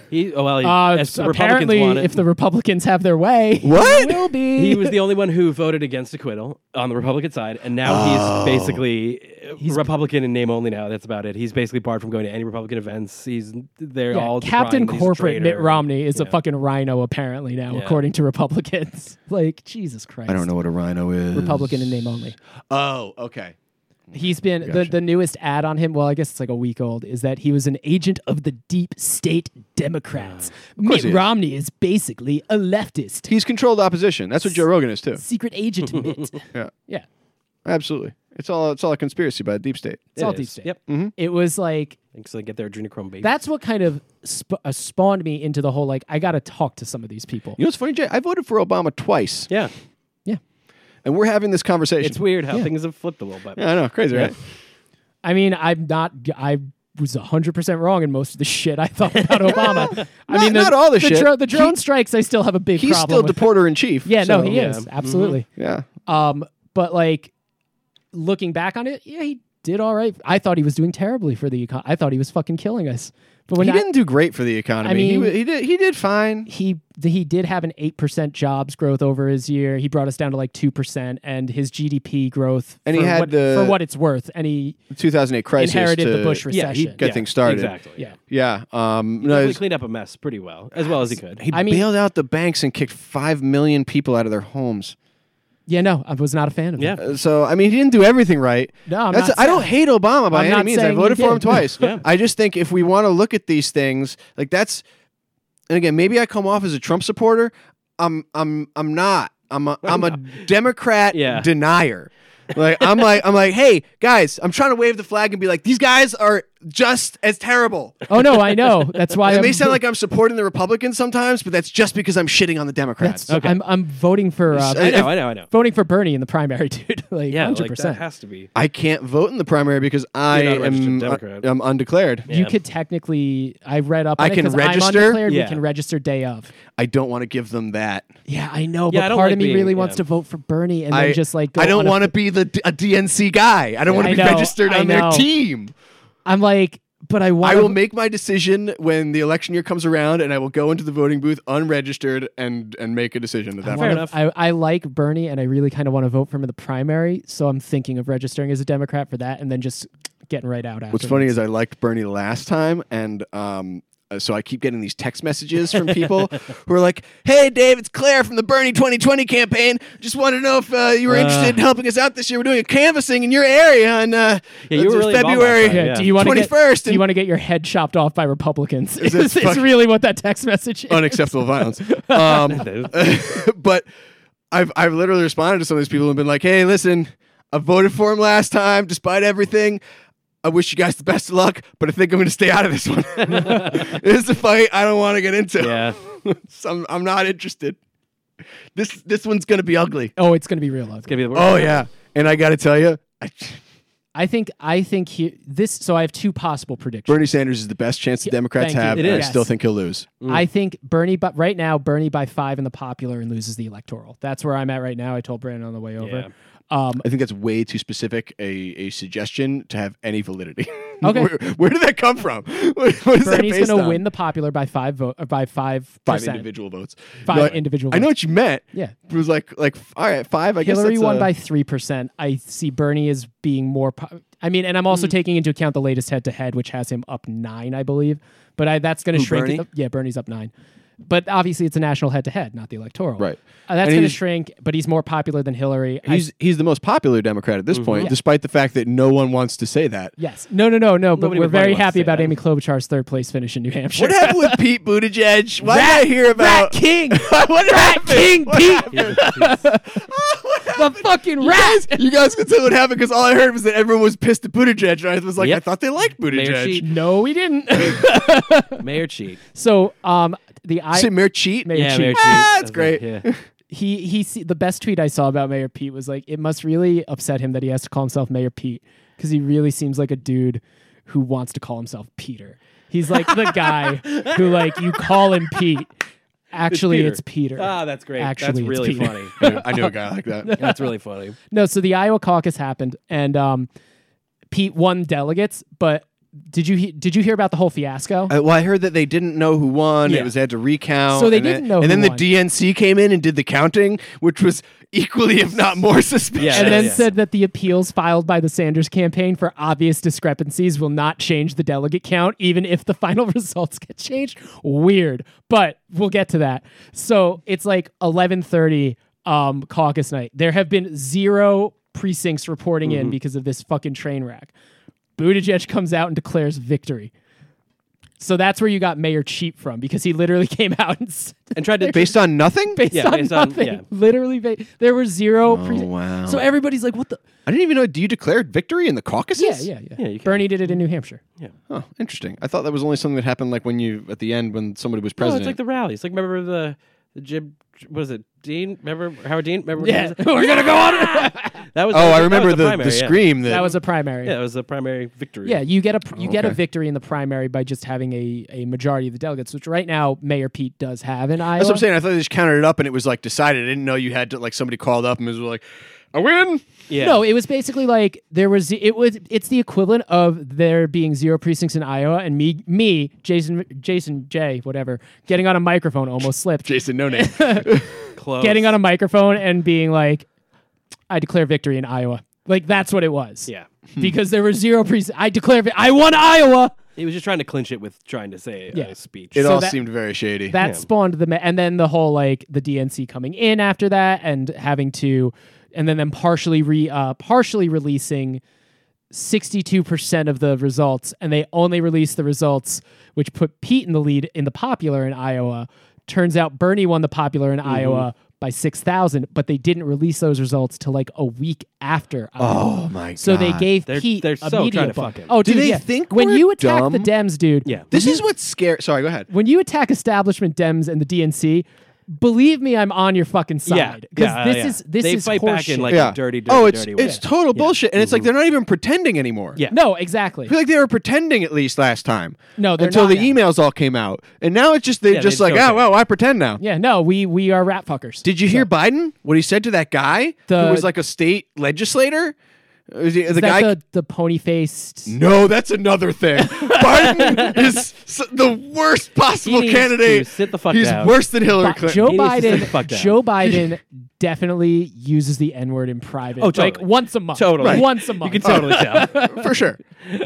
As the Republicans Apparently, want it. if the Republicans have their way, What? he will be. He was the only one who voted against acquittal on the Republican side, and now he's basically Republican in name only. Now that's about it. He's basically barred from going to any Republican events. They're Yeah, all Captain crying that he's a Corporate Mitt traitor. Romney is a Yeah. fucking rhino apparently now, Yeah. according to Republicans. Like Jesus Christ. I don't know what a rhino is. Republican in name only. Oh, okay. He's been Gotcha. the newest ad on him. Well, I guess it's like a week old. Is that he was an agent of the deep state Democrats. Mitt he is. Romney is basically a leftist. He's controlled opposition. That's what Joe Rogan is too. Secret agent Mitt. Yeah, Yeah, absolutely. It's all a conspiracy by the deep state. it's all It deep is. state. Yep. It was like Thanks to get their adrenochrome baby. that's what kind of spawned me into the whole like I got to talk to some of these people. You know what's funny, Jay? I voted for Obama twice, yeah. and we're having this conversation. It's weird how things have flipped a little bit. Yeah, I know, crazy, right? I mean, I was 100% wrong in most of the shit I thought about Obama. I mean, not all the shit. The drone strikes, I still have a big He's problem still with. deporter in chief. Yeah, no, so- he yeah. is absolutely. Yeah, But like looking back on it, yeah, he did all right. I thought he was doing terribly for the econ. I thought he was fucking killing us. But when he didn't do great for the economy. I mean- he did fine. he did have an 8% jobs growth over his year. He brought us down to like 2%, and his GDP growth And he for had what, the- for what it's worth, and he 2008 crisis inherited the to Bush Yeah, he recession. get things started. Exactly. Yeah. Yeah, He no, definitely cleaned up a mess pretty well as he could. he I mean- bailed out the banks and kicked 5 million people out of their homes. Yeah, no, I was not a fan of Yeah. him. So I mean, he didn't do everything right. No, I'm That's not I don't saying- hate Obama by I'm any not means. I saying he voted for him did. twice. Yeah. I just think if we want to look at these things, like that's, and again, maybe I come off as a Trump supporter. I'm not. I'm a Democrat Yeah. denier. I'm like, hey guys, I'm trying to wave the flag and be like, these guys are just as terrible. Oh no, I know. That's why It may sound like I'm supporting the Republicans sometimes, but that's just because I'm shitting on the Democrats. that's, I'm voting for I know. voting for Bernie in the primary, dude. Like Yeah, 100%. like that has to be. I can't vote in the primary because I You're not a registered am Democrat. I'm undeclared. You Yeah. could technically. I read up. I on it can 'cause register? I'm undeclared. Yeah. We can register day of. I don't want to give them that. Yeah, I know. Yeah, But I don't part like of me being- really yeah. wants to vote for Bernie and then just like. Go I don't on a- want to be a DNC guy. I don't want to I be know, registered I on their know. team. I'm like, but I want. I will make my decision when the election year comes around, and I will go into the voting booth unregistered and make a decision at that Fair point. enough. I like Bernie, and I really kind of want to vote for him in the primary. So I'm thinking of registering as a Democrat for that, and then just getting right out after. What's funny is I liked Bernie last time, and so I keep getting these text messages from people who are like, "Hey, Dave, it's Claire from the Bernie 2020 campaign. Just wanted to know if you were interested in helping us out this year. We're doing a canvassing in your area on you were really involved February last time, Yeah. Do you want to get? 21st. Do you want to get your head chopped off by Republicans? Is It's this fuck- really what that text message is. unacceptable violence. But I've literally responded to some of these people and been like, "Hey, listen, I voted for him last time, despite everything. I wish you guys the best of luck, but I think I'm going to stay out of this one. This is a fight I don't want to get into. Yeah. So I'm not interested. This one's going to be ugly. Oh, it's going to be real ugly. It's gonna be the Oh yeah, and I got to tell you, I think this. So I have two possible predictions. Bernie Sanders is the best chance the Democrats thank you. have, It and I is. still think he'll lose. I think Bernie, but right now Bernie by 5 in the popular and loses the electoral. That's where I'm at right now. I told Brandon on the way over. Yeah. I think that's way too specific a suggestion to have any validity. Okay. Where did that come from? What is that Bernie's based going to on? win the popular by 5%. 5 individual votes. 5 No, individual I know votes. what you meant. Yeah. It was like all right, 5. I guess Hillary that's won by 3%. I see Bernie as being more. I mean, and I'm also taking into account the latest head-to-head, which has him up 9, I believe. But that's going to Who, shrink. Bernie? Yeah, Bernie's up 9. But obviously, it's a national head-to-head, not the electoral. Right. That's And going to he's- shrink. But he's more popular than Hillary. He's the most popular Democrat at this point, Yeah. despite the fact that no one wants to say that. Yes. No. But Nobody we're would very want to happy say about that. Amy Klobuchar's third place finish in New Hampshire. What happened with Pete Buttigieg? Why did I hear about Rat King? what happened? King What Pete. happened? The fucking You rat. guys, you guys can tell what happened because all I heard was that everyone was pissed at Buttigieg, and I was like, Yep. I thought they liked Mayor Buttigieg. cheat. No, we didn't. Mayor cheat. So, Say Mayor cheat. Mayor Yeah, cheat. Mayor cheat. That's great. Yeah. The best tweet I saw about Mayor Pete was like, it must really upset him that he has to call himself Mayor Pete because he really seems like a dude who wants to call himself Peter. He's like the guy who like you call him Pete Actually, it's Peter. Ah, that's great. Actually, that's it's really Peter. funny. I knew a guy like that. That's really funny. No, so the Iowa caucus happened, and Pete won delegates. But did you hear about the whole fiasco? Well, I heard that they didn't know who won. Yeah. It was they had to recount. So they and didn't then, know And who then the won. DNC came in and did the counting, which was equally, if not more, suspicious. Yeah, and then yeah. said that the appeals filed by the Sanders campaign for obvious discrepancies will not change the delegate count, even if the final results get changed. Weird, but we'll get to that. So it's like 11:30 caucus night. There have been 0 precincts reporting in because of this fucking train wreck. Buttigieg comes out and declares victory. So that's where you got Mayor Cheap from, because he literally came out and tried to Based on nothing? based Yeah, on based on- nothing. yeah. Literally, there were 0 precincts. wow. So everybody's like, "What the?" I didn't even know. Do you declare victory in the caucuses? Yeah. Yeah, you can. Bernie did it in New Hampshire. Oh, interesting. I thought that was only something that happened like when you, at the end, when somebody was No, president. it's like the rallies. Like remember the Jim. What is it? Dean? Remember Howard Dean? Remember? Yeah. We're gonna go on. That was. I that remember was the primary, yeah. scream that. That was a primary. Yeah, it was a primary victory. Yeah, you get a Okay. victory in the primary by just having a majority of the delegates, which right now Mayor Pete does have in Iowa. That's what I'm saying. I thought they just counted it up and it was like decided. I didn't know you had to, like, somebody called up and was like, I win. Yeah. No, it was basically like it's the equivalent of there being 0 precincts in Iowa and me, Jason J, whatever, getting on a microphone, almost slipped. Jason, no name. Close. Getting on a microphone and being like, I declare victory in Iowa. Like that's what it was. Yeah. Because there were 0 precincts. I won Iowa. He was just trying to clinch it with trying to say Yeah. a speech. It So all that- seemed very shady. That spawned and then the whole like the DNC coming in after that and having to, and then them partially releasing 62% of the results, and they only released the results which put Pete in the lead in the popular in Iowa. Turns out Bernie won the popular in Iowa by 6,000, but they didn't release those results till like a week after Iowa. Oh my god! So they gave They're- Pete they're a so media trying to bump. fuck him. Oh, Do dude, they yeah. think when we're you attack the dumb? Dems, dude? Yeah. This is what's scary. Sorry, go ahead. When you attack establishment Dems and the DNC, believe me, I'm on your fucking side. Because this they is fight back in horseshit. like Yeah. a dirty it's way. total bullshit, and it's like they're not even pretending anymore. Yeah. No, exactly. I feel like they were pretending at least last time. No, they're until not the now. emails all came out, and now it's just Yeah, just they like, just oh don't well, I pretend now. Yeah, no, we are rat fuckers. Did you hear Biden? What he said to that guy who was like a state legislator? Was he- the Is guy. that the pony faced? No, that's another thing. Biden is the worst possible He needs candidate. to sit the fuck He's down. worse than Hillary Clinton. Joe He needs to sit the fuck Biden. down. Joe Biden definitely uses the N word in private. Oh, like totally. once a month. Totally. Right. Once a month. You can totally tell. For sure.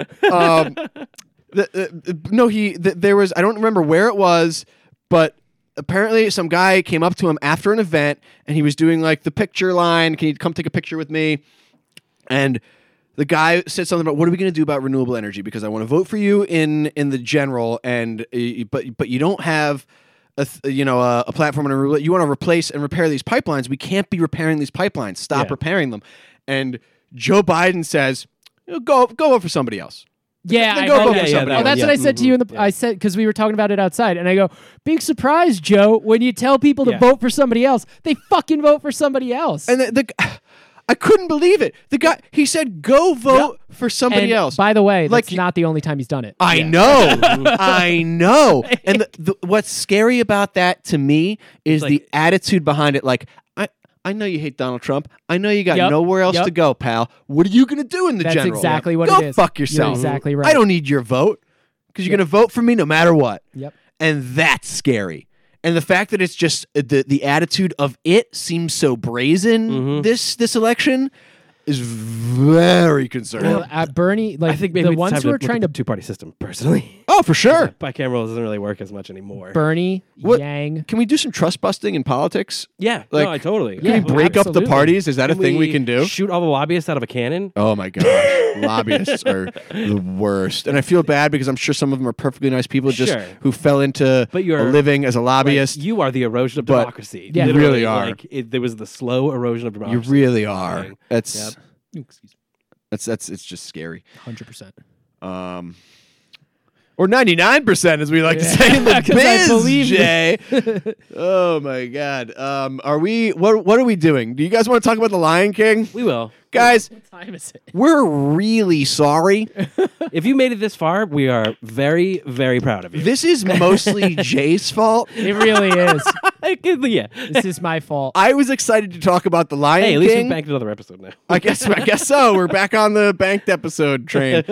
There was, I don't remember where it was, but apparently some guy came up to him after an event and he was doing like the picture line. Can you come take a picture with me? And the guy said something about, what are we going to do about renewable energy? Because I want to vote for you in the general, and but you don't have a platform and you want to replace and repair these pipelines. We can't be repairing these pipelines. Stop Yeah. repairing them. And Joe Biden says, go vote for somebody else. Yeah, Then I go know vote that. for somebody Oh, else. that's what I said to you in the. I said because we were talking about it outside, and I go, "Big surprise, Joe! When you tell people to Yeah. vote for somebody else, they fucking vote for somebody else." And I couldn't believe it. The guy, he said, go vote for somebody And else. by the way, Like, that's not the only time he's done it. I know. I know. And what's scary about that to me is Like- the attitude behind it. Like, I know you hate Donald Trump. I know you got Yep, nowhere else yep. to go, pal. What are you going to do in the That's general? exactly what go it is. fuck You're yourself. exactly right. I don't need your vote because you're going to vote for me no matter what. Yep. And that's scary. And the fact that it's just the attitude of it seems so brazen this election is very concerning. Well, at Bernie, like I think maybe the it's ones time who are look trying at to the two-party system. Personally, Oh, for sure. bicameral doesn't really work as much anymore. Bernie, What- Yang. Can we do some trust busting in politics? Yeah, Like, no, I totally. Can Yeah, we break up the absolutely. parties? Is that a thing we can do? Shoot all the lobbyists out of a cannon. Oh my gosh. Lobbyists are the worst. And I feel bad because I'm sure some of them are perfectly nice people just Sure. who fell into But you're- a living as a lobbyist. You are the erosion of But- democracy. Yeah. You Literally, really are. Like, there was the slow erosion of You democracy. really are. Yep. That's Excuse me. it's just scary. 100%. Or 99%, as we like to say in the 'Cause I biz, believe you. Jay. Oh, my God. Are we... What are we doing? Do you guys want to talk about The Lion King? We will. Guys, What time is it? we're really sorry. If you made it this far, we are very, very proud of you. This is mostly Jay's fault. It really is. Yeah. This is my fault. I was excited to talk about The Lion Hey, at least King. we banked another episode now. I guess so. We're back on the banked episode train.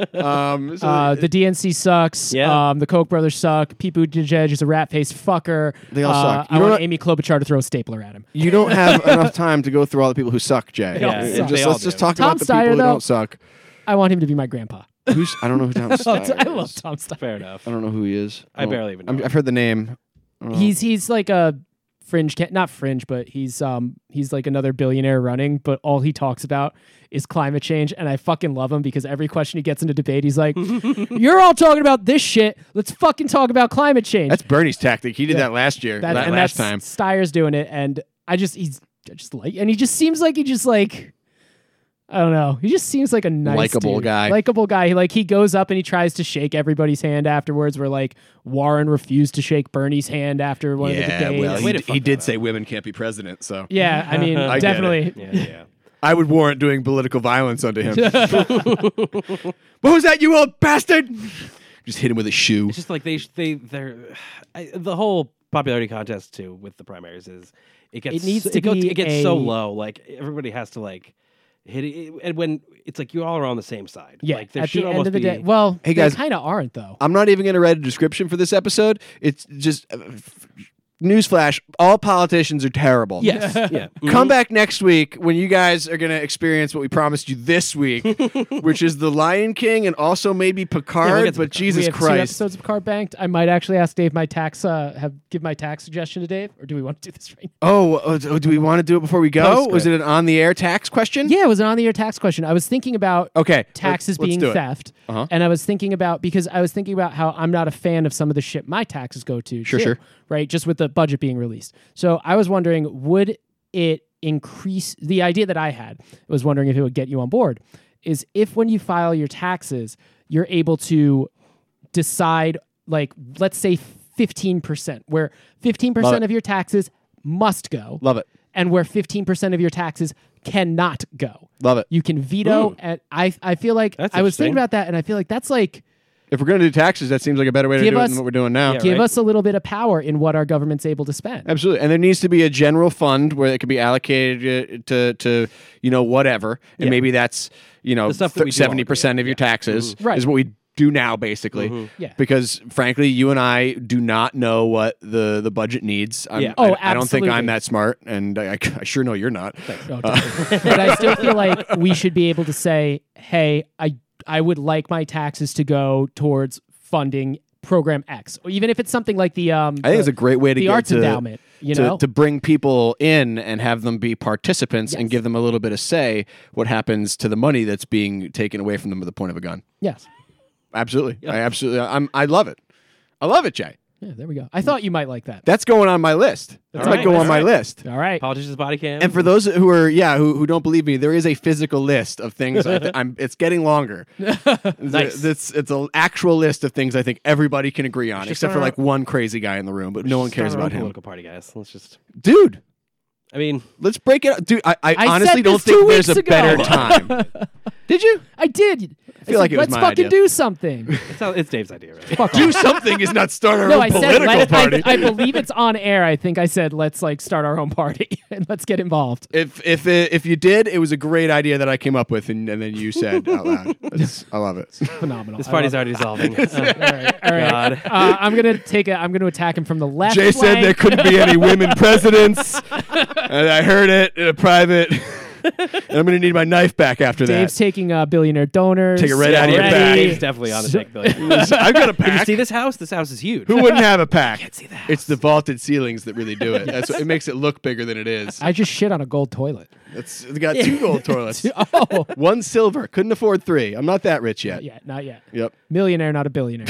The DNC sucks. Yeah. The Koch brothers suck. Pete Buttigieg is a rat-faced fucker. They all suck. You I know want what? Amy Klobuchar to throw a stapler at him. You don't have enough time to go through all the people who suck, Jay. They all suck. They all Let's just do. talk Tom about the people Steyer, who though. don't suck. I want him to be my grandpa. I don't know who Tom Steyer I love is. Tom Steyer. Fair enough. I don't know who he is. I barely even know. I've heard the name. He's like a fringe, not fringe, but he's like another billionaire running. But all he talks about is climate change, and I fucking love him because every question he gets into debate, he's like, "You're all talking about this shit. Let's fucking talk about climate change." That's Bernie's tactic. He did that last year. Last time. Steyer's doing it, and I just like, and he just seems like I don't know. He just seems like a nice Likeable dude. guy. Likable guy. Like he goes up and he tries to shake everybody's hand afterwards. Where like Warren refused to shake Bernie's hand after one of the debates. well, Way to fuck he that did up. say women can't be president, so Yeah, I mean, I get definitely. Yeah. I would warrant doing political violence onto him. What was that, you old bastard? Just hit him with a shoe. It's just like they're the whole popularity contest too with the primaries is it gets It needs to be it gets so a- low, like everybody has to like hit it, and when it's like you all are on the same side. Yeah, like, there at should the end almost of the be- day. Well, Hey, guys. they kind of aren't though. I'm not even going to write a description for this episode. It's just newsflash: all politicians are terrible. Yes, yeah. Come back next week when you guys are going to experience what we promised you this week, which is The Lion King and also maybe Picard. we'll get to But Picard. We Jesus have 2 Christ. episodes of Card Banked. I might actually ask Dave my tax. Give my tax suggestion to Dave, or do we want to do this right now? Oh, do we want to do it before we go? Postscript. Was it an on-the-air tax question? Yeah, it was an on-the-air tax question. I was thinking about Okay. taxes let's being do it. theft, Uh-huh. and I was thinking about how I'm not a fan of some of the shit my taxes go to. Sure, too, sure. Right, just with the budget being released. So I was wondering, would it increase the idea that I had? Was wondering if it would get you on board. Is if when you file your taxes, you're able to decide, like, let's say 15%, where 15% of your taxes must go. Love it. And where 15% of your taxes cannot go. Love it. You can veto, and I feel like That's I was thinking interesting. about that, and I feel like that's like If we're going to do taxes, that seems like a better way to Give do it us- than what we're doing now. Yeah, give right. us a little bit of power in what our government's able to spend. Absolutely. And there needs to be a general fund where it can be allocated to whatever. And Yeah. maybe that's, The stuff that we do all 70% do. of your taxes Right. is what we do now, basically. Yeah. Because frankly, you and I do not know what the budget needs. Yeah. Oh, I don't think I'm absolutely. that smart, and I sure know you're not. No, definitely. But I still feel like we should be able to say, hey, I would like my taxes to go towards funding program X, or even if it's something like the I think it's a great way to the get arts to, endowment. You know, to bring people in and have them be participants and Yes. give them a little bit of say what happens to the money that's being taken away from them at the point of a gun. yes. Absolutely. I love it. I love it, Jay. Yeah, there we go. I thought you might like that. That's going on my list. That All might right, go all on my right. list. All right. Politicians' body cam. And for those who are, who don't believe me, there is a physical list of things. It's getting longer. Nice. It's an actual list of things I think everybody can agree on, Just except for start like one crazy guy in the room, but no one cares Start our own about him. Political party, guys. Let's just. Dude, I mean, let's break it up. Dude, I I honestly said don't this think 2 there's weeks a ago. better time. Did you? I did. I feel like it was let's my fucking idea. do something. it's Dave's idea, right? Fuck Do off. something is not start our No, own I said political let's, party. I believe it's on air. I think I said let's like start our own party and let's get involved. If you did, it was a great idea that I came up with, and then you said out loud. I love it. Phenomenal. This I party's love already dissolving. it. All right. God. I'm gonna attack him from the left. Jay said there flank. couldn't be any women presidents, and I heard it in a private. And I'm going to need my knife back after Dave's that. taking billionaire donors. Take it right out of your already. back. Dave's definitely on the take billion. I've got a Can you pack. see this house? This house is huge. Who wouldn't have a pack? Can't see the house. It's the vaulted ceilings that really do it. That's what, it makes it look bigger than it is. I just shit on a gold toilet. It's got 2 gold toilets, Oh, 1 silver. Couldn't afford 3. I'm not that rich yet. yeah, not yet. Yep. Millionaire, not a billionaire.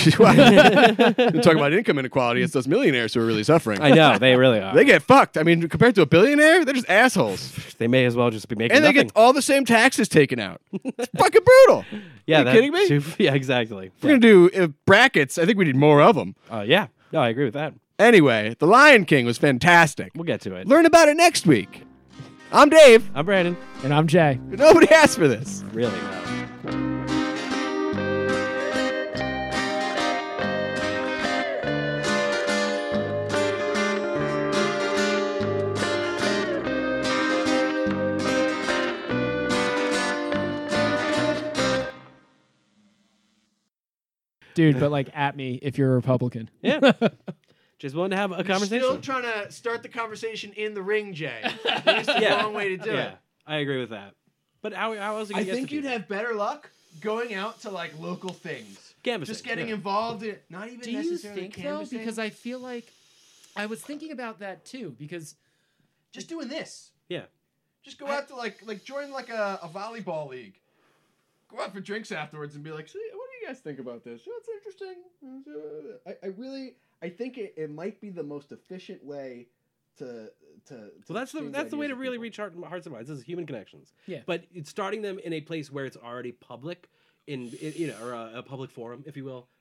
We're talking about income inequality. It's those millionaires who are really suffering. I know they really are. They get fucked. I mean, compared to a billionaire, they're just assholes. They may as well just be making And they nothing. get all the same taxes taken out. It's fucking brutal. Yeah, Are you that kidding me? too- yeah, exactly. If we're going to do brackets, I think we need more of them. Yeah. No, I agree with that. Anyway, The Lion King was fantastic. We'll get to it. Learn about it next week. I'm Dave. I'm Brandon. And I'm Jay. Nobody asked for this. Really, no. Dude, but like at me if you're a Republican. Yeah. Just willing to have a conversation. trying to start the conversation in the ring, Jay. That's the wrong way to do yeah, I agree with that. But how else are you I gonna get think to you'd people? have better luck going out to like local things. Canvassing, Just getting yeah. involved in not even Do you necessarily think though? canvassing. Because I feel like I was thinking about that too. Because just doing this. Yeah. Just go out to like join like a volleyball league. Go out for drinks afterwards and be like, "See, what do you guys think about this? Yeah, it's interesting." I think it might be the most efficient way to Well, that's the way to really reach hearts and minds. This is human connections. Yeah. But it's starting them in a place where it's already public, in you know, or a public forum, if you will,